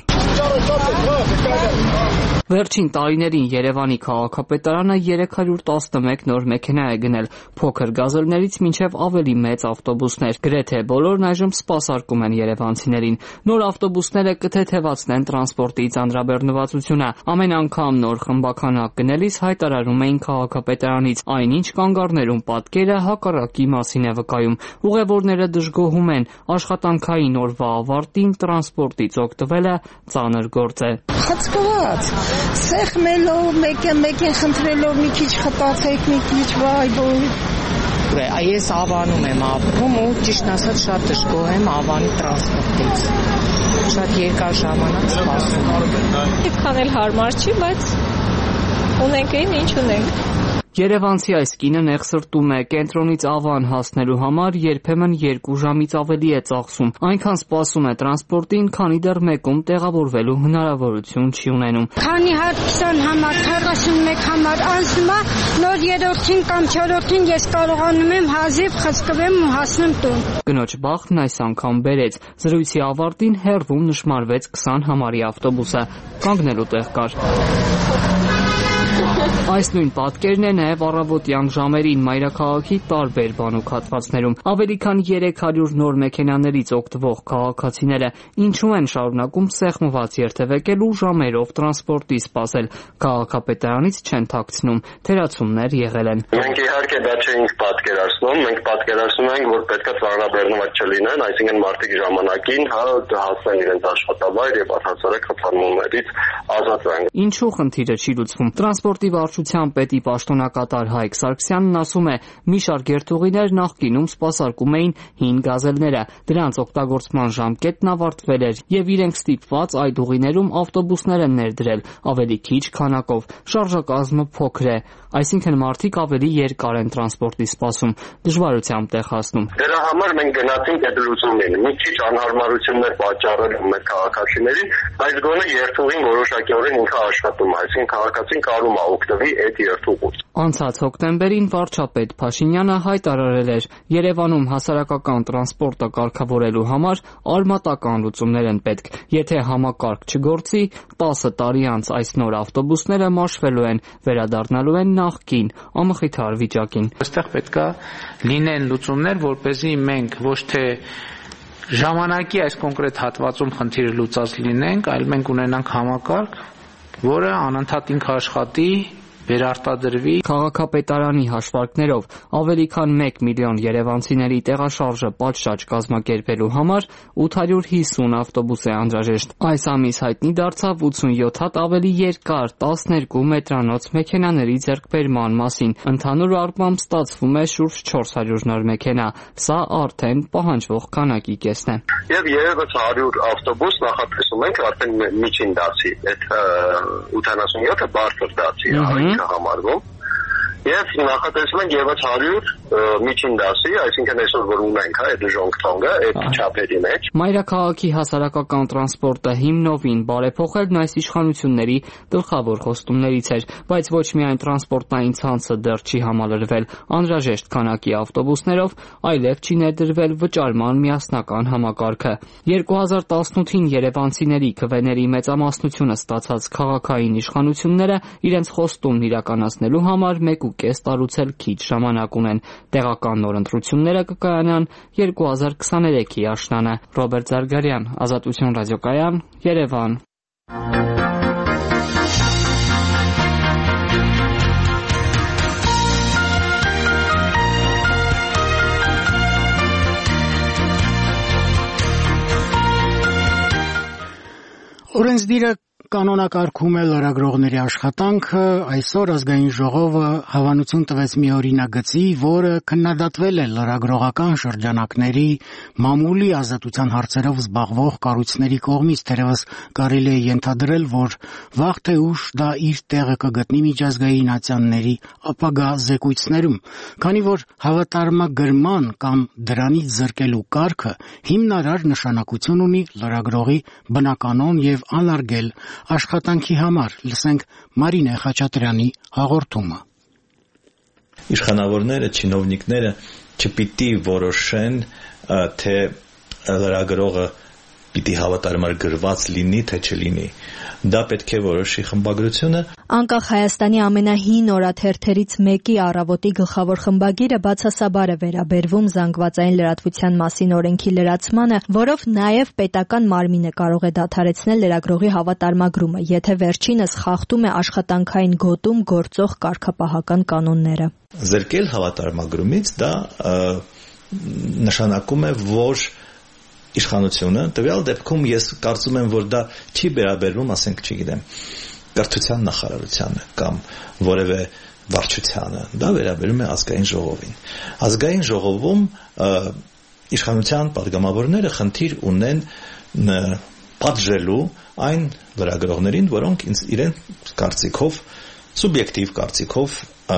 Վերջին տարիներին Երևանի քաղաքապետարանը 311 նոր մեքենա է գնել, փոքր գազելներից մինչև ավելի մեծ ավտոբուսներ։ Գրեթե բոլորն այժմ սպասարկում են երևանցիներին։ Նոր ավտոբուսները կթեթևացնեն տրանսպորտի ծանրաբեռնվածությունը։ Ամեն անգամ նոր խմբականակ գնելիս հայտարարում էին քաղաքապետարանից, այնինչ կանգառներում պատկերը հակառակի մասին է վկայում։ Ուղևորները դժգոհում են, աշխատանքային օրվա ավարտին տրանսպորտից օգտվելը ծանր գործ է։ Խցկված, սեղմելով, մեկ են խնդրելով մի քիչ խտացեք, մի քիչ վայ, փոքր է, ես Ավանում եմ ապրում ու ճիշտ ասած շատ դժգոհ եմ Ավանի տրանսպորտից։ Շատ երկար ժամանակ սպասում եմ։ Այդքան էլ հարմար չի, բայց ունենք ինչ ունենք։ Երևանցի այս կինը նեղսրտում է, կենտրոնից Ավան հասնելու համար երբեմն 2 ժամից ավելի է ծախսում, այնքան սպասում է տրանսպորտին, քանի դեռ մեկում տեղավորվելու հնարավորություն չի ունենում։ Քանի հատ 20 համար, 41 համար անցնում է, նոր 3-ին կամ 4-ին ես կարողանում եմ հազիվ խցկվեմ ու հասնեմ տուն։ Կնոջ բախտն այս անգամ բերեց։ Զրույցի ավարտին հեռվում նշմարվեց 20 համարի ավտոբուսը, կանգնելու տեղ կար։ Այս նույն պատկերն է նաև առավոտյան ժամերին մայրաքաղաքի տարբեր բանուկ հատվածներում։ Ավելի քան 300 նոր մեքենաներից օգտվող քաղաքացիները ինչու են շարունակում սեղմված երթևեկել ու ժամերով տրանսպորտի սպասել։ Քաղաքապետարանից չեն թաքցնում, թերացումներ եղել են։ Մենք իհարկե դա չէինք պատկերացնում, մենք պատկերացնում ենք, որ պետք է ծանրաբեռնված չլինեն, այսինքն մարդիկ ժամանակին հասնեն իրենց աշխատավայր եւ առհասարակ խթանումներից ազատվեն։ Ինչու խնդիրը չի լուծվում։ Տրանսպորտի վարչության պետի պաշտոնակատար Հայկ Սարգսյանն ասում է, մի շարք երթուղիներ նախկինում սպասարկում էին հին գազելները, դրանց օգտագործման ժամկետն ավարտվել էր եւ իրենք ստիպված այդ ուղիներում ավտոբուսներ են ներդրել ավելի քիչ քանակով, շարժակազմը փոքր է, այսինքն մարդիկ ավելի երկար են տրանսպորտի սպասում, դժվարությամբ տեղ հասնում։ Դրա համար մենք գնացինք այդ լուծումին, մի քիչ անհարմարություններ պատճառելու մեր քաղաքացիներին, բայց գոնե երթուղին որոշակիորեն ինքը աշխատում է, այսինքն քաղաքացին կարում է օգտվի այդ երթուղուց։ Անցած հոկտեմբերին վարչապետ Փաշինյանը հայտարարել էր, Երևանում հասարակական տրանսպորտը կարգավորելու համար արմատական լուծումներ են պետք։ Եթե համակարգ չգործի, 10 տարի անց այս նոր ավտոբուսները մաշվելու են, վերադառնալու են նախկին ամխիթար վիճակին։ Այստեղ պետք է լինեն լուծումներ, որպեսզի մենք ոչ թե ժամանակի այս կոնկրետ հատվածում խնդիրը լուծած լինենք, այլ մենք ունենանք համակարգ, որը անընդհատ ինքը աշխատի, վերարտադրվի։ Քաղաքապետարանի հաշվարկներով ավելի քան 1 միլիոն երևանցիների տեղաշարժը պատշաճ կազմակերպելու համար 850 ավտոբուս է անհրաժեշտ։ Այս ամիս հայտնի դարձավ 87 հատ ավելի երկար 12 մետրանոց մեքենաների ձեռքբերման մասին։ Ընդհանուր առմամբ ստացվում է շուրջ 400 նոր մեքենա։ Սա արդեն պահանջվող քանակի կեսն է։ Եվ 300 ավտոբուս նախատեսում ենք արդեն միջին դասի, այդ 87-ը բարձր դասի է համարվում եւ նախատեսում ենք 300 միջին դասի, այսինքն այսօր որ ունենք այդ ժոնգթոնգը, այդ չափերի մեջ։ Մայրաքաղաքի հասարակական տրանսպորտը հիմնովին բարեփոխելն այս իշխանությունների գլխավոր խոստումներից էր, բայց ոչ միայն տրանսպորտային ցանցը դեռ չի համալրվել անհրաժեշտ քանակի ավտոբուսներով, այլև չի ներդրվել վճարման միասնական համակարգը։ 2018-ին երևանցիների քվեների մեծամասնությունը ստացած քաղաքային իշխանությունները իրենց խոստումն իրականացնելու համար 1.5 տարուց էլ քիչ ժամանակ ունեն։ Տեղական նոր ընտրությունները կկայանան 2023-ի աշնանը։ Ռոբերտ Զարգարյան, Ազատություն ռադիոկայան, Երևան։ Օրենսդիրը կանոնակարգում է լրագրողների աշխատանքը, այսօր ազգային ժողովը հավանություն տվեց մի օրինագծի, որը քննադատվել է լրագրողական շրջանակների մամուլի ազատության հարցերով զբաղվող կառույցների կողմից, թերևս կարելի է ենթադրել, որ վաղ թե ուշ դա իր տեղը կգտնի միջազգային ատյանների ապագա զեկույցներում, քանի որ հավատարմագրման կամ դրանից զրկելու կարգը հիմնարար նշանակություն ունի լրագրողի բնականon եւ անարգել աշխատանքի համար։ Լսենք Մարինե Խաչատրյանի հաղորդումը։ Իշխանավորները, չինովնիկները չպիտի որոշեն, թե լրագրողը պիտի հավատարմագրված լինի, թե չլինի։ Դա պետք է որոշի խմբագրությունը։ Անկախ Հայաստանի ամենահին օրաթերթերից մեկի Առավոտի գլխավոր խմբագիրը բացասաբար է վերաբերվում զանգվածային լրատվության մասին օրենքի լրացմանը, որով նաև պետական մարմինը կարող է դադարեցնել լրագրողի հավատարմագրումը, եթե վերջինս խախտում է աշխատանքային գոտում գործող կարգապահական կանոնները։ Զրկել հավատարմագրումից դա նշանակում է, որ իշխանությունը, տվյալ դեպքում ես կարծում եմ, որ դա չի վերաբերվում, ասենք, չգիտեմ, կրթության նախարարությանը կամ որևէ վարչությանը, դա վերաբերում է ազգային ժողովին։ Ազգային ժողովում իշխանության падգամավորները խնդիր ունեն պատժելու այն լրագրողներին, որոնք իրեն կարծիքով, սուբյեկտիվ կարծիքով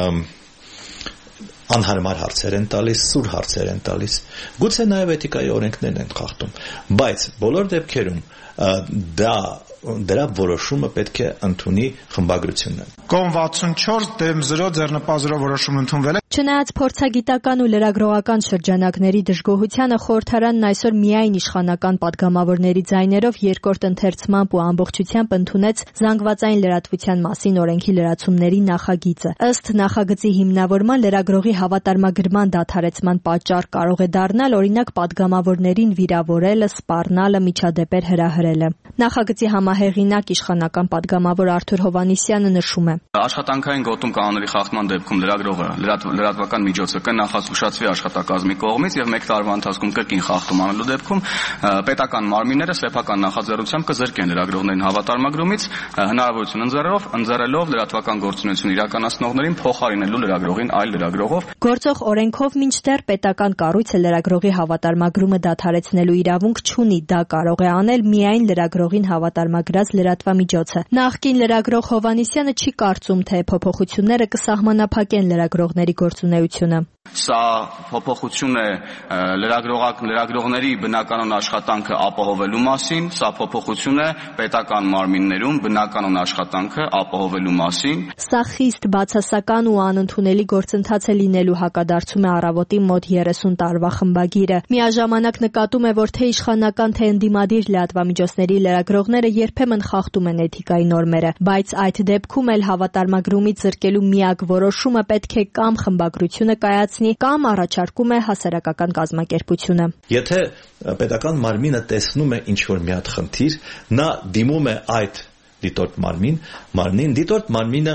անհարմար հարցեր են տալիս, սուր հարցեր են տալիս, գուցե նաև էթիկայի օրենքներն են խախտում, բայց բոլոր դեպքերում դրա որոշումը պետք է ընդունի խմբագրությունը։ Կողմ 64 դեմ 0 ձեռնպազրով որոշում ընդունվել է։ Չնայած փորձագիտական ու լրագրողական շրջանակների դժգոհությանը, խորհրդարանն այսօր միայն իշխանական падգամավորների ձայներով երկրորդ ընթերցմամբ ու ամբողջությամբ ընդունեց զանգվածային լրատվության մասին օրենքի լրացումների նախագիծը։ Ըստ նախագծի հիմնավորման, լրագրողի հավատարմագրման դադարեցման պատճառ կարող է դառնալ օրինակ падգամավորներին վիրավորելը, սպառնալը, միջադեպեր հրահրելը։ Նախագծի համահեղինակ իշխանական падգամավոր Արթուր Հովհաննիսյանը նշում է. Աշխատանքային գոտում կանոնների խախտման դեպքում լրագրողը լրատվական միջոցը կնախազգուշացվի աշխատակազմի կողմից եւ 1 տարվա ընթացքում կրկին խախտում անելու դեպքում պետական մարմինները սեփական նախաձեռնությամբ կզրկեն լրագրողներին հավատարմագրումից, հնարավորություն ընձեռելով լրատվական գործունեություն իրականացնողներին փոխարինելու լրագրողին այլ լրագրողով։ Գործող օրենքով մինչդեռ պետական կառույցը լրագրողի հավատարմագրումը դադարեցնելու իրավունք չունի, դա կարող է անել միայն լրագրողին հավատարմագրած լրատվամիջոցը։ Նախկին լրագրող Հովհաննիսյանը չի կարծում, թե փոփոխությունները կսահմանափակեն լրագրողների գործունեությունը։ Սա փոփոխություն է լրագրողների բնականոն աշխատանքը ապահովելու մասին, սա փոփոխություն է պետական մարմիններում բնականոն աշխատանքը ապահովելու մասին։ Սա խիստ բացասական ու անընդունելի գործընթաց է լինելու, հակադարձում է Առավոտի մոտ 30 տարվա խմբագիրը։ Միաժամանակ նկատում է, որ թե իշխանական, թե ընդդիմադիր լրատվամիջոցների լրագրողները երբեմն խախտում են էթիկայի նորմերը, բայց այդ դեպքում էլ հավատարմագրումից զրկելու միակ որոշումը պետք է կամ խմբագրությունը կայացնի, կամ առաջարկում է հասարակական կազմակերպությունը։ Եթե պետական մարմինը տեսնում է ինչ-որ մի հատ խնդիր, նա դիմում է այդ դիտորդ մարմինին, դիտորդ մարմինը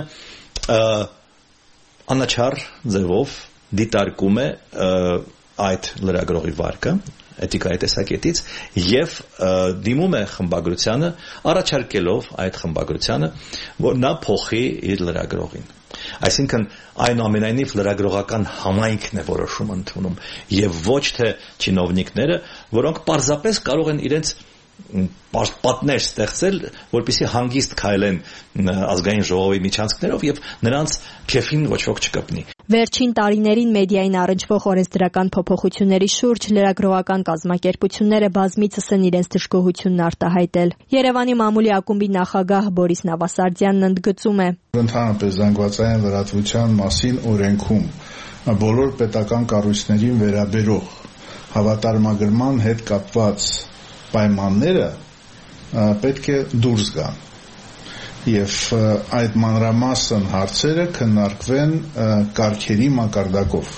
անաչառ ձևով դիտարկում է այդ լրագրողի վարկը էթիկայի տեսակետից եւ դիմում է խմբագրությանը, առաջարկելով այդ խմբագրությանը, որ նա փոխի իր լրագրողին։ Այսինքն այնուամենայնիվ լրագրողական համայնքն է որոշում ընդունում եւ ոչ թե չինովնիկները, որոնք պարզապես կարող են իրենց պատներ ստեղծել, որպեսզի հանգիստ քայլեն ազգային ժողովի միջանցքներով եւ նրանց քեֆին ոչ ոք չկպնի։ Վերջին տարիներին մեդիային առնչվող օրենսդրական փոփոխությունների շուրջ լրագրողական կազմակերպությունները բազմիցս են իրենց դժգոհությունն արտահայտել։ Երևանի մամուլի ակումբի նախագահ Բորիս Նավասարդյանն ընդգծում է. Ընդհանրապես զանգվածային լրատվության մասին օրենքում բոլոր պետական կառույցներին վերաբերող հավատարմագրման հետ կապված պայմանները պետք է դուրս գան եւ այդ մանրամասն հարցերը քննարկվեն կարգերի մակարդակով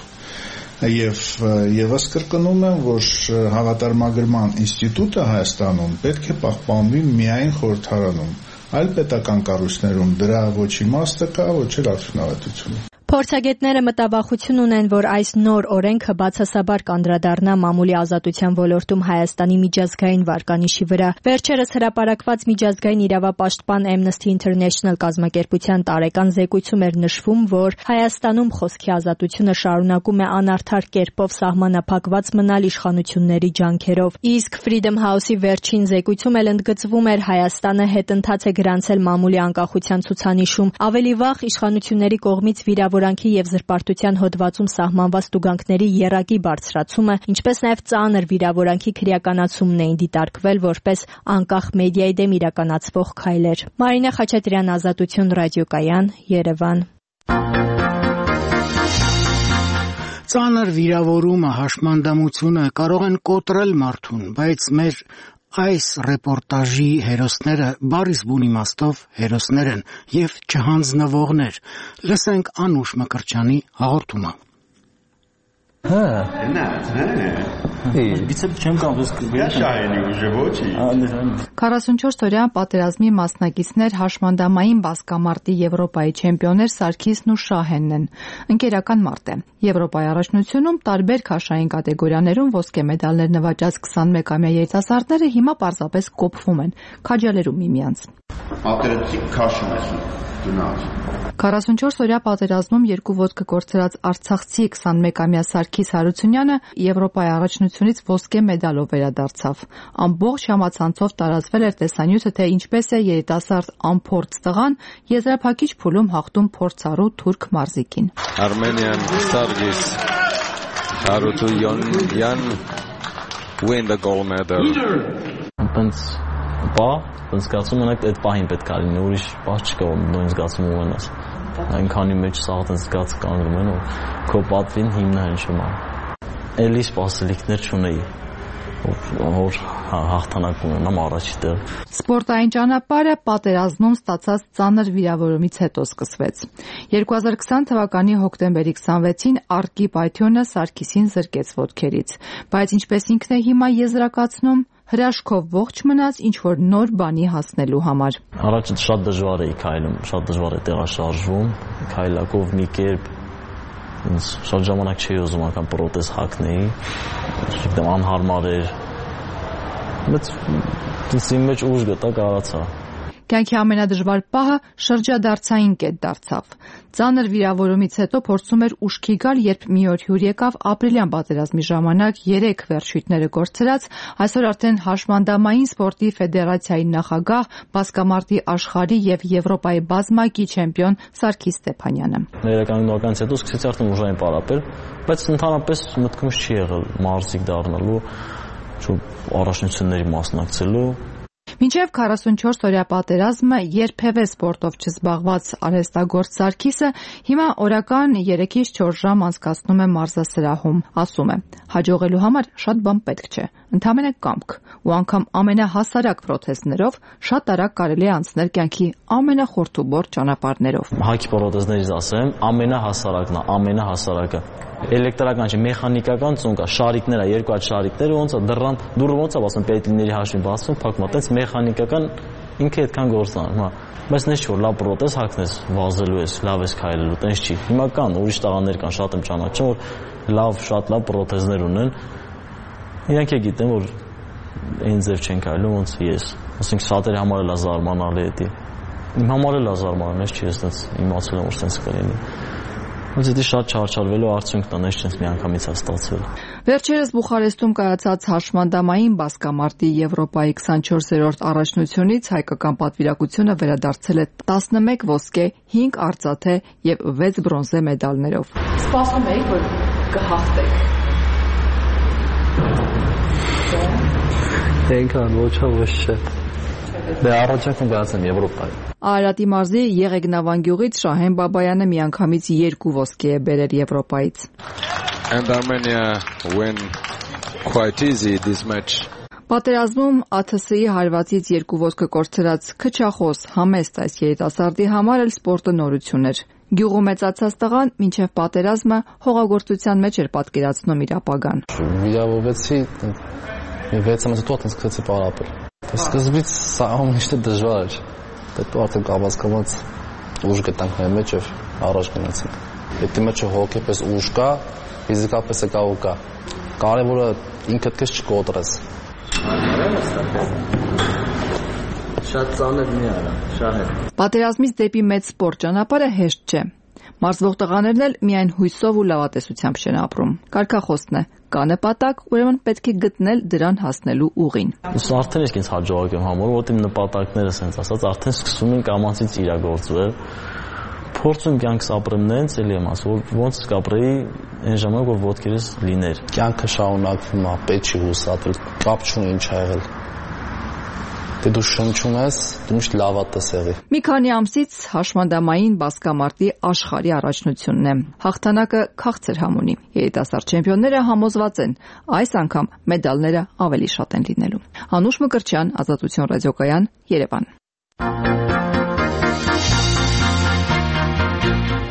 եւ եւս կրկնում եմ, որ հավատարմագրման ինստիտուտը Հայաստանում պետք է պահպանվի միայն խորհրդարանում, այլ պետական կառույցներում դրա ոչ իմաստը կա, ոչ էլ արդյունավետությունը։ Փորձագետները մտավախություն ունեն, որ այս նոր օրենքը բացասաբար կանդրադառնա մամուլի ազատության ոլորտում Հայաստանի միջազգային վարկանիշի վրա։ Վերջերս հրապարակված միջազգային իրավապաշտպան Amnesty International կազմակերպության տարեկան զեկույցում էր նշվում, որ Հայաստանում խոսքի ազատությունը շարունակում է անարդար կերպով սահմանափակված մնալ իշխանությունների ջանքերով։ Իսկ Freedom House-ի վերջին զեկույցում էլ ընդգծվում էր Հայաստանը հետընթաց է գրանցել մամուլի անկախության ցուցանիշում։ Ավելի վաղ իշխանությունների կողմից վիրավորանքի եւ զրպարտության հոդվածում սահմանված տուգանքների եռակի բարձրացումը, ինչպես նաեւ ծանր վիրավորանքի քրեականացումն էին դիտարկվել որպես անկախ մեդիայի դեմ իրականացվող քայլեր։ Մարինա Խաչատրյան, Ազատություն ռադիոկայան, Երևան։ Ծանր վիրավորումը, հաշմանդամությունը կարող են կոտրել մարդուն, բայց մեր այս ռեպորտաժի հերոսները բառից բուն իմաստով հերոսներ են եւ չհանձնվողներ։ Լսենք Անուշ Մկրտչյանի հաղորդումը։ Գուցե չեմ կարող շահելի ուժը ոչի։ 44-օրյա պատերազմի մասնակիցներ հաշմանդամային բասկամարտի Եվրոպայի չեմպիոներ Սարգիսն ու Շահենն են։ Ընկերական մարտ է։ Եվրոպայի առաջնությունում տարբեր քաշային կատեգորիաներում ոսկե մեդալներ նվաճած 21-ամյա երիտասարդները հիմա պարզապես կոփվում են, քաջալերում միմյանց։ Ատերեցիկ քաշում ես գնաց։ 44-օրյա պատերազմում երկու ոտքը կորցրած արցախցի 21-ամյա Սարգիս Հարությունյանը Եվրոպայի առաջնությունից ոսկե մեդալով վերադարձավ։ Ամբողջ համացանցով տարածվել էր տեսանյութը, թե ինչպես է երիտասարդ անփորձ տղան եզրափակիչ փուլում հաղթում փորձառու թուրք մարզիկին։ Armenian Sargis Harutyunyan win the gold medal. Զգացում ունեք այդ պահին պետք է լինի, ուրիշ պահ չկա, որ նույն զգացումը ունենաս։ Այնքանի մեջ սաղ զգաց կանգնում են, որ քո պատվին հիմնը հնչում է։ Էլի սպասելիքներ չունեի, որ հաղթանակ ունենամ առաջի տեղ։ Սպորտային ճանապարհը պատերազմում ստացած ծանր վիրավորումից հետո սկսվեց։ 2020 թվականի հոկտեմբերի 26-ին Արկիպ Այթյոնը Սարգիսին զրկեց ոտքերից, բայց ինչպես ինքն է հիմա եզրակացնում, հրաշքով ողջ մնաց ինչ-որ նոր բանի հասնելու համար։ Առաջ շատ դժվար էի քայլում, շատ դժվար է տեղաշարժվում, քայլակով մի կերպ ինձ շատ ժամանակ չէի ուզում անգամ պրոթեզ հագնեի, գիտեմ անհարմար էր։ Բայց իմ մեջ ուժ գտա, կարացա։ Կյանքի ամենադժվար պահը շրջադարձային կետ դարձավ։ Ծանր վիրավորումից հետո փորձում էր ուշքի գալ, երբ մի օր հյուր եկավ ապրիլյան պատերազմի ժամանակ 3 վերջույթները կորցրած, այսօր արդեն հաշմանդամային սպորտի ֆեդերացիայի նախագահ, բասկամարտի աշխարհի եւ Եվրոպայի բազմակի չեմպիոն Սարգիս Ստեփանյանը։ Ներականությունից հետո սկսեցի արդեն ուժային պարապել, բայց ընդհանրապես մտքումս չի եղել մարզիկ դառնալու, առաջնությունների մասնակցելու։ Մինչև 44-օրյա պատերազմը երբևէ սպորտով չզբաղված արհեստագործ Սարգիսը հիմա օրական 3-ից 4 ժամ անցկացնում է մարզասրահում, ասում է. հաջողելու համար շատ բան պետք չէ, ընդամենը կամք, ու անգամ ամենահասարակ պրոթեզներով շատ արագ կարելի է անցնել կյանքի ամենախորթուբորդ ճանապարհներով։ Հակի պրոթեզներից ասեմ, ամենահասարակն է, ամենահասարակը։ Էլեկտրական չէ, մեխանիկական ծուն կա, շարիկներ է, երկու այդ շարիկները ոնց է դուռը ոնց է ասում պետլիների հաշվին բացվում, փակվում, այդպես մեխանիկական ինքը այդքան գործն է, բայց նես չի որ լավ պրոթեզ հագնես, վազելու ես, լավ ես քայլելու, տենց չի։ Հիմա կան ուրիշ տղաներ կան, շատ եմ ճանաչում, որ շատ լավ պրոթեզներ ունեն։ Իրանք է գիտեն, որ այն ձև չեն քայլում, ոնց ես։ Ասենք շատերի համար էլ է զարմանալի էդի։ Իմ համար էլ է զարմանալի, ես չի ես տենց իմացել եմ, որ տենց կլինի։ Ոնց էդի շատ չարչարվելու արդյունքն է, նես չենց միանգամից է ստացվել։ Վերջերս Բուխարեստում կայացած հաշմանդամային բասկամարտի Եվրոպայի 24-րդ առաջնությունից հայկական պատվիրակությունը վերադարձել է 11 ոսկե, 5 արծաթե եւ 6 բրոնզե մեդալներով։ Սպասում էի, որ կհաղթեք։ Այնքան ոչ չէ։ Դե առաջարկում գացեմ Եվրոպայի։ Արարատի մարզի Եղեգնավան գյուղից Շահեն Բաբայանը միանգամից 2 ոսկե է բերել Եվրոպայից։ And Armenia win quite easy this match. Պատերազմում ԱԹՍ-ի հարվածից 2 ոսկե կորցրած քչախոս համեստ այս երիտասարդի համար էլ սպորտը նորություն էր։ Գյուղում մեծացած տղան մինչև պատերազմը հողագործության մեջ էր պատկերացնում իր ապագան։ Վիրավորվեցի 6 ամիս հետո սկսեցի պարապել։ Սկզբից սա ամենից դժվար էր։ Պետք է արդեն կամաց ուժ գտանք մեր մեջ եւ առաջ գնացինք։ Եթե մեջը հոգեպես ուժ կա, ֆիզիկապես է կա։ Կարևորը ինքդ քեզ չկոտրես։ Շատ ծանր մի արա, շահեր։ Պատերազմից դեպի մեծ սպորտ ճանապարհը հեշտ չէ։ Մարզվող տղաներն էլ միայն հույսով ու լավատեսությամբ չեն ապրում։ Կարգախոսն է՝ կա նպատակ, ուրեմն պետք է գտնել դրան հասնելու ուղին։ Իսկ արդեն իսկ ինձ հաջողակ եմ համարում, որ իմ նպատակները sense ասած արդեն սկսում են կամացից իրագործվել։ Փորձում կյանքս ապրեմ նենց, էլի եմ ասում, որ ոնց կապրեի այն ժամանակ, որ ոտքերս լիներ։ Կյանքը շարունակվում է, պետք չի հուսատել, կապ չունի ինչ ա եղել։ Դե դու շնչում ես, դու միշտ լավատես եղի։ Մի քանի ամսից հաշմանդամային բասկամարտի աշխարհի առաջնությունն է։ Հաղթանակը քաղցր համ ունի։ Երիտասարդ չեմպիոնները համոզված են, այս անգամ մեդալները ավելի շատ են լինելու։ Անուշ Մկրտչյան, Ազատություն ռադիոկայան, Երևան։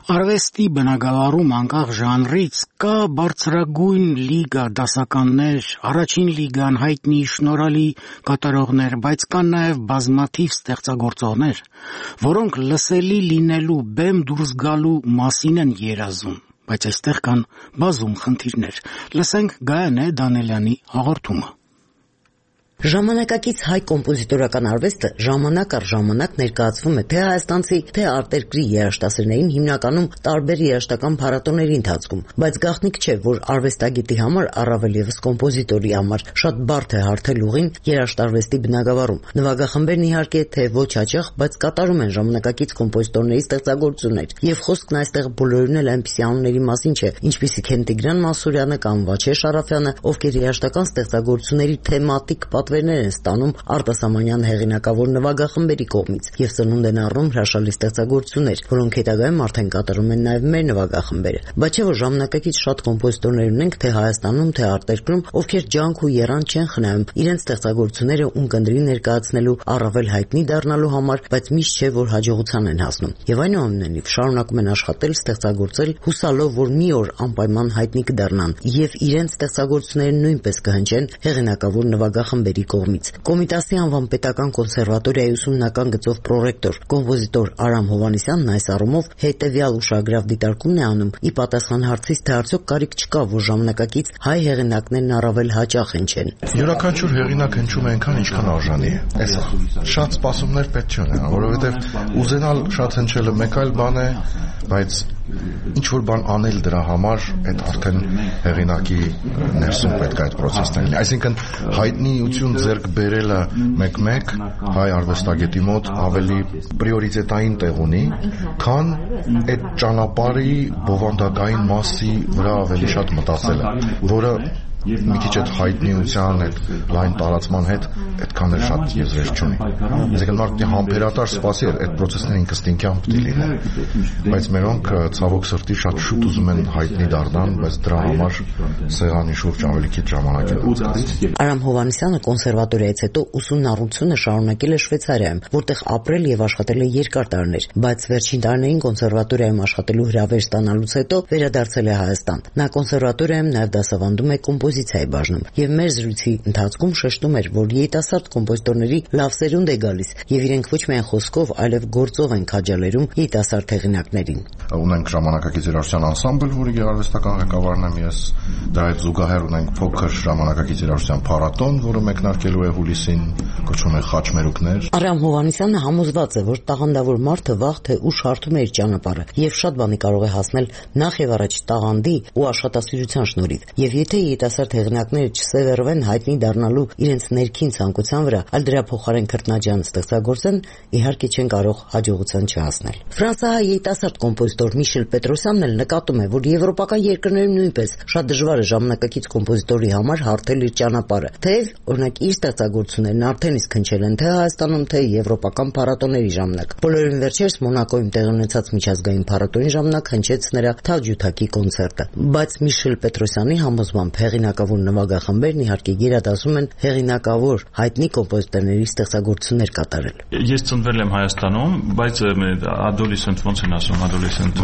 Արվեստի բնագավառում անկախ ժանրից կա բարձրագույն լիգա դասականներ, առաջին լիգան հայտնի շնորհալի կատարողներ, բայց կան նաև բազմաթիվ ստեղծագործողներ, որոնք լսելի լինելու, բեմ դուրս գալու մասին են երազում, բայց այստեղ կան բազում խնդիրներ։ Լսենք Գայանե Դանելյանի հաղորդումը։ Ժամանակակից հայ կոմպոզիտորական արվեստը ժամանակ առ ժամանակ ներկայացվում է թե հայաստանցի, թե արտերկրի երաժշտասերներին հիմնականում տարբեր երաժշտական փառատոների ընթացքում, բայց գաղտնիք չէ, որ արվեստագետի համար, առավել ևս կոմպոզիտորի համար, շատ բարդ է հարթել ուղին երաժշտարվեստի բնագավառում։ Նվագախմբերն իհարկե թե ոչ հաճախ, բայց կատարում են ժամանակակից կոմպոզիտորների ստեղծագործություններ, եւ խոսքն այստեղ բոլորին էլ այնպիսի անունների մասին չէ, ինչպիսիք են Տիգրան Մասուրյանը կամ Վաչե Շարաֆյանը, ովքեր երաժշտական ստեղծագործությունների թեմատիկ պատվերներ են ստանում արտասահմանյան հեղինակավոր նվագախմբերի կողմից եւ ծնունդ են առնում հրաշալի ստեղծագործություններ, որոնք հետագայում արդեն կատարում են նաեւ մեր նվագախմբերը։ Բայց չէ՞ որ ժամանակակից շատ կոմպոզիտորներ ունենք թե Հայաստանում, թե արտերկրում, ովքեր ջանք ու եռանդ չեն խնայում իրենց ստեղծագործությունները ունկնդրի ներկայացնելու, առավել հայտնի դառնալու համար, բայց միշտ չէ որ հաջողության են հասնում։ Եվ այնուամենայնիվ շարունակում են աշխատել, ստեղծագործել, հուսալով, որ մի օր անպայման հայտնի կդառնան եւ իրենց ստեղծագործությունները նույնպես կհնչեն հեղինակավոր նվագախմբերի կողմից։ Կոմիտասի անվան պետական կոնսերվատորիայի ուսումնական գծով պրոռեկտոր, կոմպոզիտոր Արամ Հովհաննիսյանն այս առումով հետեւյալ ուշագրավ դիտարկումն է անում՝ ի պատասխան հարցից, թե արդյոք կարիք չկա, որ ժամանակակից հայ հեղինակներն առավել հաճախ հնչեն։ Յուրաքանչյուր հեղինակ հնչում է այնքան, ինչքան արժանի է։ Էսա շատ սպասումներ պետք չի ունենալ, որովհետև ուզենալ շատ հնչելը մեկ այլ բան է, բայց ինչ որ բան անել դրա համար, այդ արդեն հեղինակի ներսում պետք է այդ process-ն լինի։ Այսինքն հայտնիություն ձեռք բերելը մեկ-մեկ հայ արվեստագետի մոտ ավելի պրիորիտետային տեղ ունի, քան այդ ճանապարհի բովանդակային մասի վրա ավելի շատ մտածելը, որը մի քիչ այդ հայտնիության, այդ լայն տարածման հետ այդքան էլ շատ եզրեր չունի։ Այսինքն մարդը համբերատար սպասի այդ process-ները ինքնստինքյան պետք է լինեն, բայց մերոնք ցավոք սրտի շատ շուտ ուզում են հայտնի դառնան, բայց դրա համար սեղանի շուրջ ավելի քիչ ժամանակ են անցկացրել։ Արամ Հովհաննիսյանը կոնսերվատորիայից հետո ուսումնառությունը շարունակել է Շվեյցարիայում, որտեղ ապրել եւ աշխատել է երկար տարիներ, բայց վերջին տարիներին կոնսերվատորիայում աշխատելու հրավեր ստանալուց հետո վերադարձել է Հայաստան։ Նա կոնսերվատորիայում նաեւ դասավանդում է կոմպոզիցիայի բաժնում եւ մեր զրույցի ընթացքում շեշտում էր, որ երիտասարդ կոմպոզիտորների լավ սերունդ է գալիս եւ իրենք ոչ միայն խոսքով, այլև գործով են քաջալերում երիտասարդ հեղինակներին։ Ունենք ժամանակակից երաժշտության անսամբլ, որի գեղարվեստական ղեկավարն եմ ես, դրա հետ զուգահեռ ունենք փոքր ժամանակակից երաժշտության փառատոն, որը մեկնարկելու է հուլիսին, կոչվում է Խաչմերուկներ։ Արամ Հովհաննիսյանը համոզված է, որ տաղանդավոր մարդը վաղ թե ուշ հարթում է իր ճանապարհը եւ շատ բանի կարող է հասնել նախ եւ առաջ տաղանդի ու աշխատասիրության շնորհիվ։ Եվ եթե երիտասարդ հեղինակները չսևեռվեն հայտնի դառնալու իրենց ներքին ցանկության վրա, այլ դրա փոխարեն քրտնաջան ստեղծագործեն, իհարկե չեն կարող հաջողության չհասնել։ Ֆրանսիայի երիտասարդ կոմպոզիտոր Միշել Պետրոսյանն էլ նկատում է, որ եվրոպական երկրներում նույնպես շատ դժվար է ժամանակակից կոմպոզիտորի համար հարթել իր ճանապարհը, թեև օրինակ իր ստեղծագործություններն արդեն իսկ հնչել են թե Հայաստանում, թե եվրոպական փառատոների ժամանակ։ Բոլորին վերջերս Մոնակոյում տեղի ունեցած միջազգային փառատոնի ժամանակ հնչեց նրա Թավջութակի կոնցերտը։ Բայց Միշել Պետրոսյանի համոզմամբ հեղինակավոր նվագախմբերն իհարկե գերադասում են հեղինակավոր հայտնի կոմպոզիտորների ստեղծագործություններ կատարել։ Ես ծնվել եմ Հայաստանում, բայց adolescent ոնց են ասում, adolescent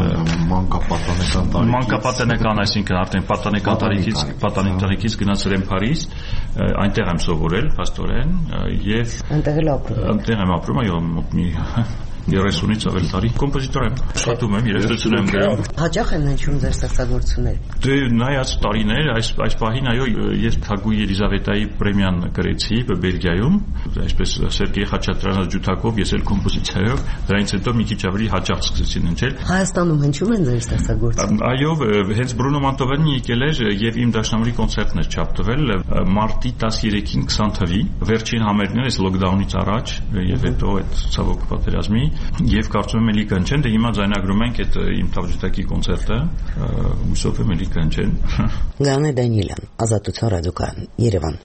մանկապատանեկան, այսինքն արդեն պատանեկան տարիքից գնացել եմ Փարիզ, այնտեղ եմ սովորել փաստորեն եւ այնտեղ եմ ապրում, այո, մի 30-ից ավել տարի կոմպոզիտոր եմ, աշխատում եմ, երաժշտություն եմ գրում։ Հաճախ են հնչում ձեր ստեղծագործությունները։ Դե նայած տարիներ, այս պահին այո, ես Թագուհի Ելիզավետայի պրեմիան գրեցի Բելգիայում, այսպես Սերգեյ Խաչատրյանի ջութակով, ես էլ կոմպոզիցիայով, դրանից հետո մի քիչ ավելի հաճախ սկսեցին հնչել։ Հայաստանում հնչում են ձեր ստեղծագործությունները։ Այո, հենց Բրունո Մանտովյանն եկել էր եւ իմ դաշնամուրի կոնցերտն էր չափտվել մարտի 13-ին 20 թվի, վերջին համերգն էր լոկդաունից առաջ եւ հետո այդ ցավոք պատերազմի եւ կարծում եմ էլի կնչեն, դե հիմա ձայնագրում ենք այդ իմ Թավջութակի կոնցերտը, հուսով եմ էլի կնչեն։ Գայանե Դանիելյան, Ազատություն ռադիոկայան, Երևան։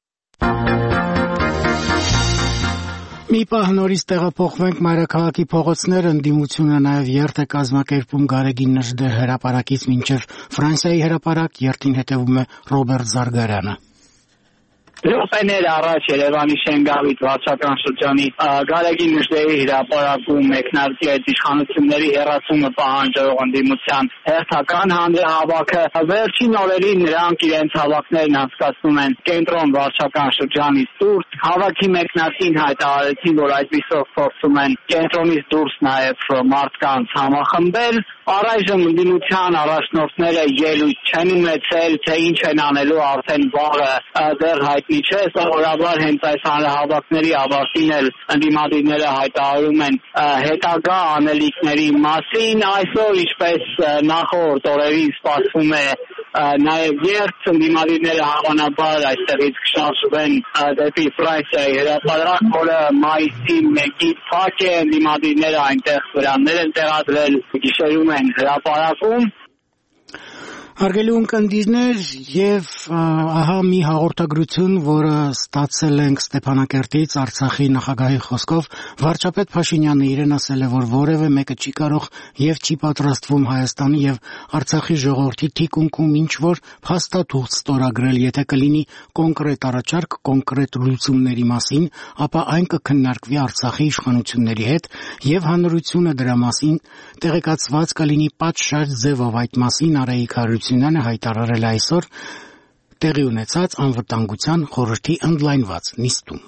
Մի պահ նորից տեղափոխվենք մայրաքաղաքի փողոցներ, ընդդիմությունը նաև երթ է կազմակերպում Գարեգին Նժդե հրապարակից մինչև Ֆրանսիայի հրապարակ, երթին հետևում է Ռոբերտ Զարգարյանը։ Րոպեներ առաջ Երևանի Շենգավիթ վարչական շրջանի Գարեգին Մժդեի հրապարակում մեկնարկի այդ իշխանությունների հեռացումը պահանջող ընդդիմության հերթական հանրահավաքը վերջին օրերին նրանք իրենց հավաքներն անցկացնում են կենտրոն վարչական շրջանից դուրս հավաքի մեկնարկին հայտարարեցին որ այդպիսով փորձում են կենտրոնից դուրս նաև մարդկանց համախմբել առայժմ ընդդիմության առաջնորդները ելույթ չեն ունեցել թե ինչ են անելու արդեն վաղը դեռ հայտնի չէ սովորաբար հենց այս հանրահավաքների ավարտին էլ ընդդիմադիրները հայտարարում են հետագա անելիքների մասին այսօր ինչպես նախորդ օրերին սպասվում է նաև երթ ընդդիմադիրները հավանաբար այստեղից կշարժվեն դեպի Ֆրանսիայի հրապարակ, որը մայիսի 1-ի փակ է, ընդդիմադիրները այնտեղ վրաններ են տեղադրել, գիշերում են հրապարակում։ Հարգելի ունկնդիրներ եւ ահա մի հաղորդագրություն, որը ստացել ենք Ստեփանակերտից Արցախի նախագահի խոսքով, վարչապետ Փաշինյանը իրեն ասել է, որ որևէ մեկը չի կարող եւ չի պատրաստվում Հայաստանի եւ Արցախի ժողովրդի թիկունքում ինչ որ փաստաթուղթ ստորագրել, եթե կլինի կոնկրետ առաջարկ, կոնկրետ լուծումների մասին, ապա այն կքննարկվի Արցախի իշխանությունների հետ եւ հանրությունը դրա մասին տեղեկացված կլինի պատշաճ ձևով այդ մասին Արայիկ Հարությունյանը հայտարարել այսօր տեղի ունեցած անվտանգության խորհրդի ընդլայնված նիստում։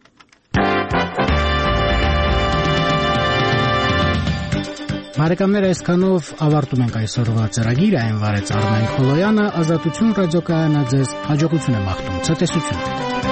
Բարեկամներ, այսքանով ավարտում ենք այսօրվա ծրագիրը, այն վարեց Արմեն Խոլոյանը, Ազատություն ռադիոկայանը ձեզ հաջողություն է մաղթում, ցտեսություն։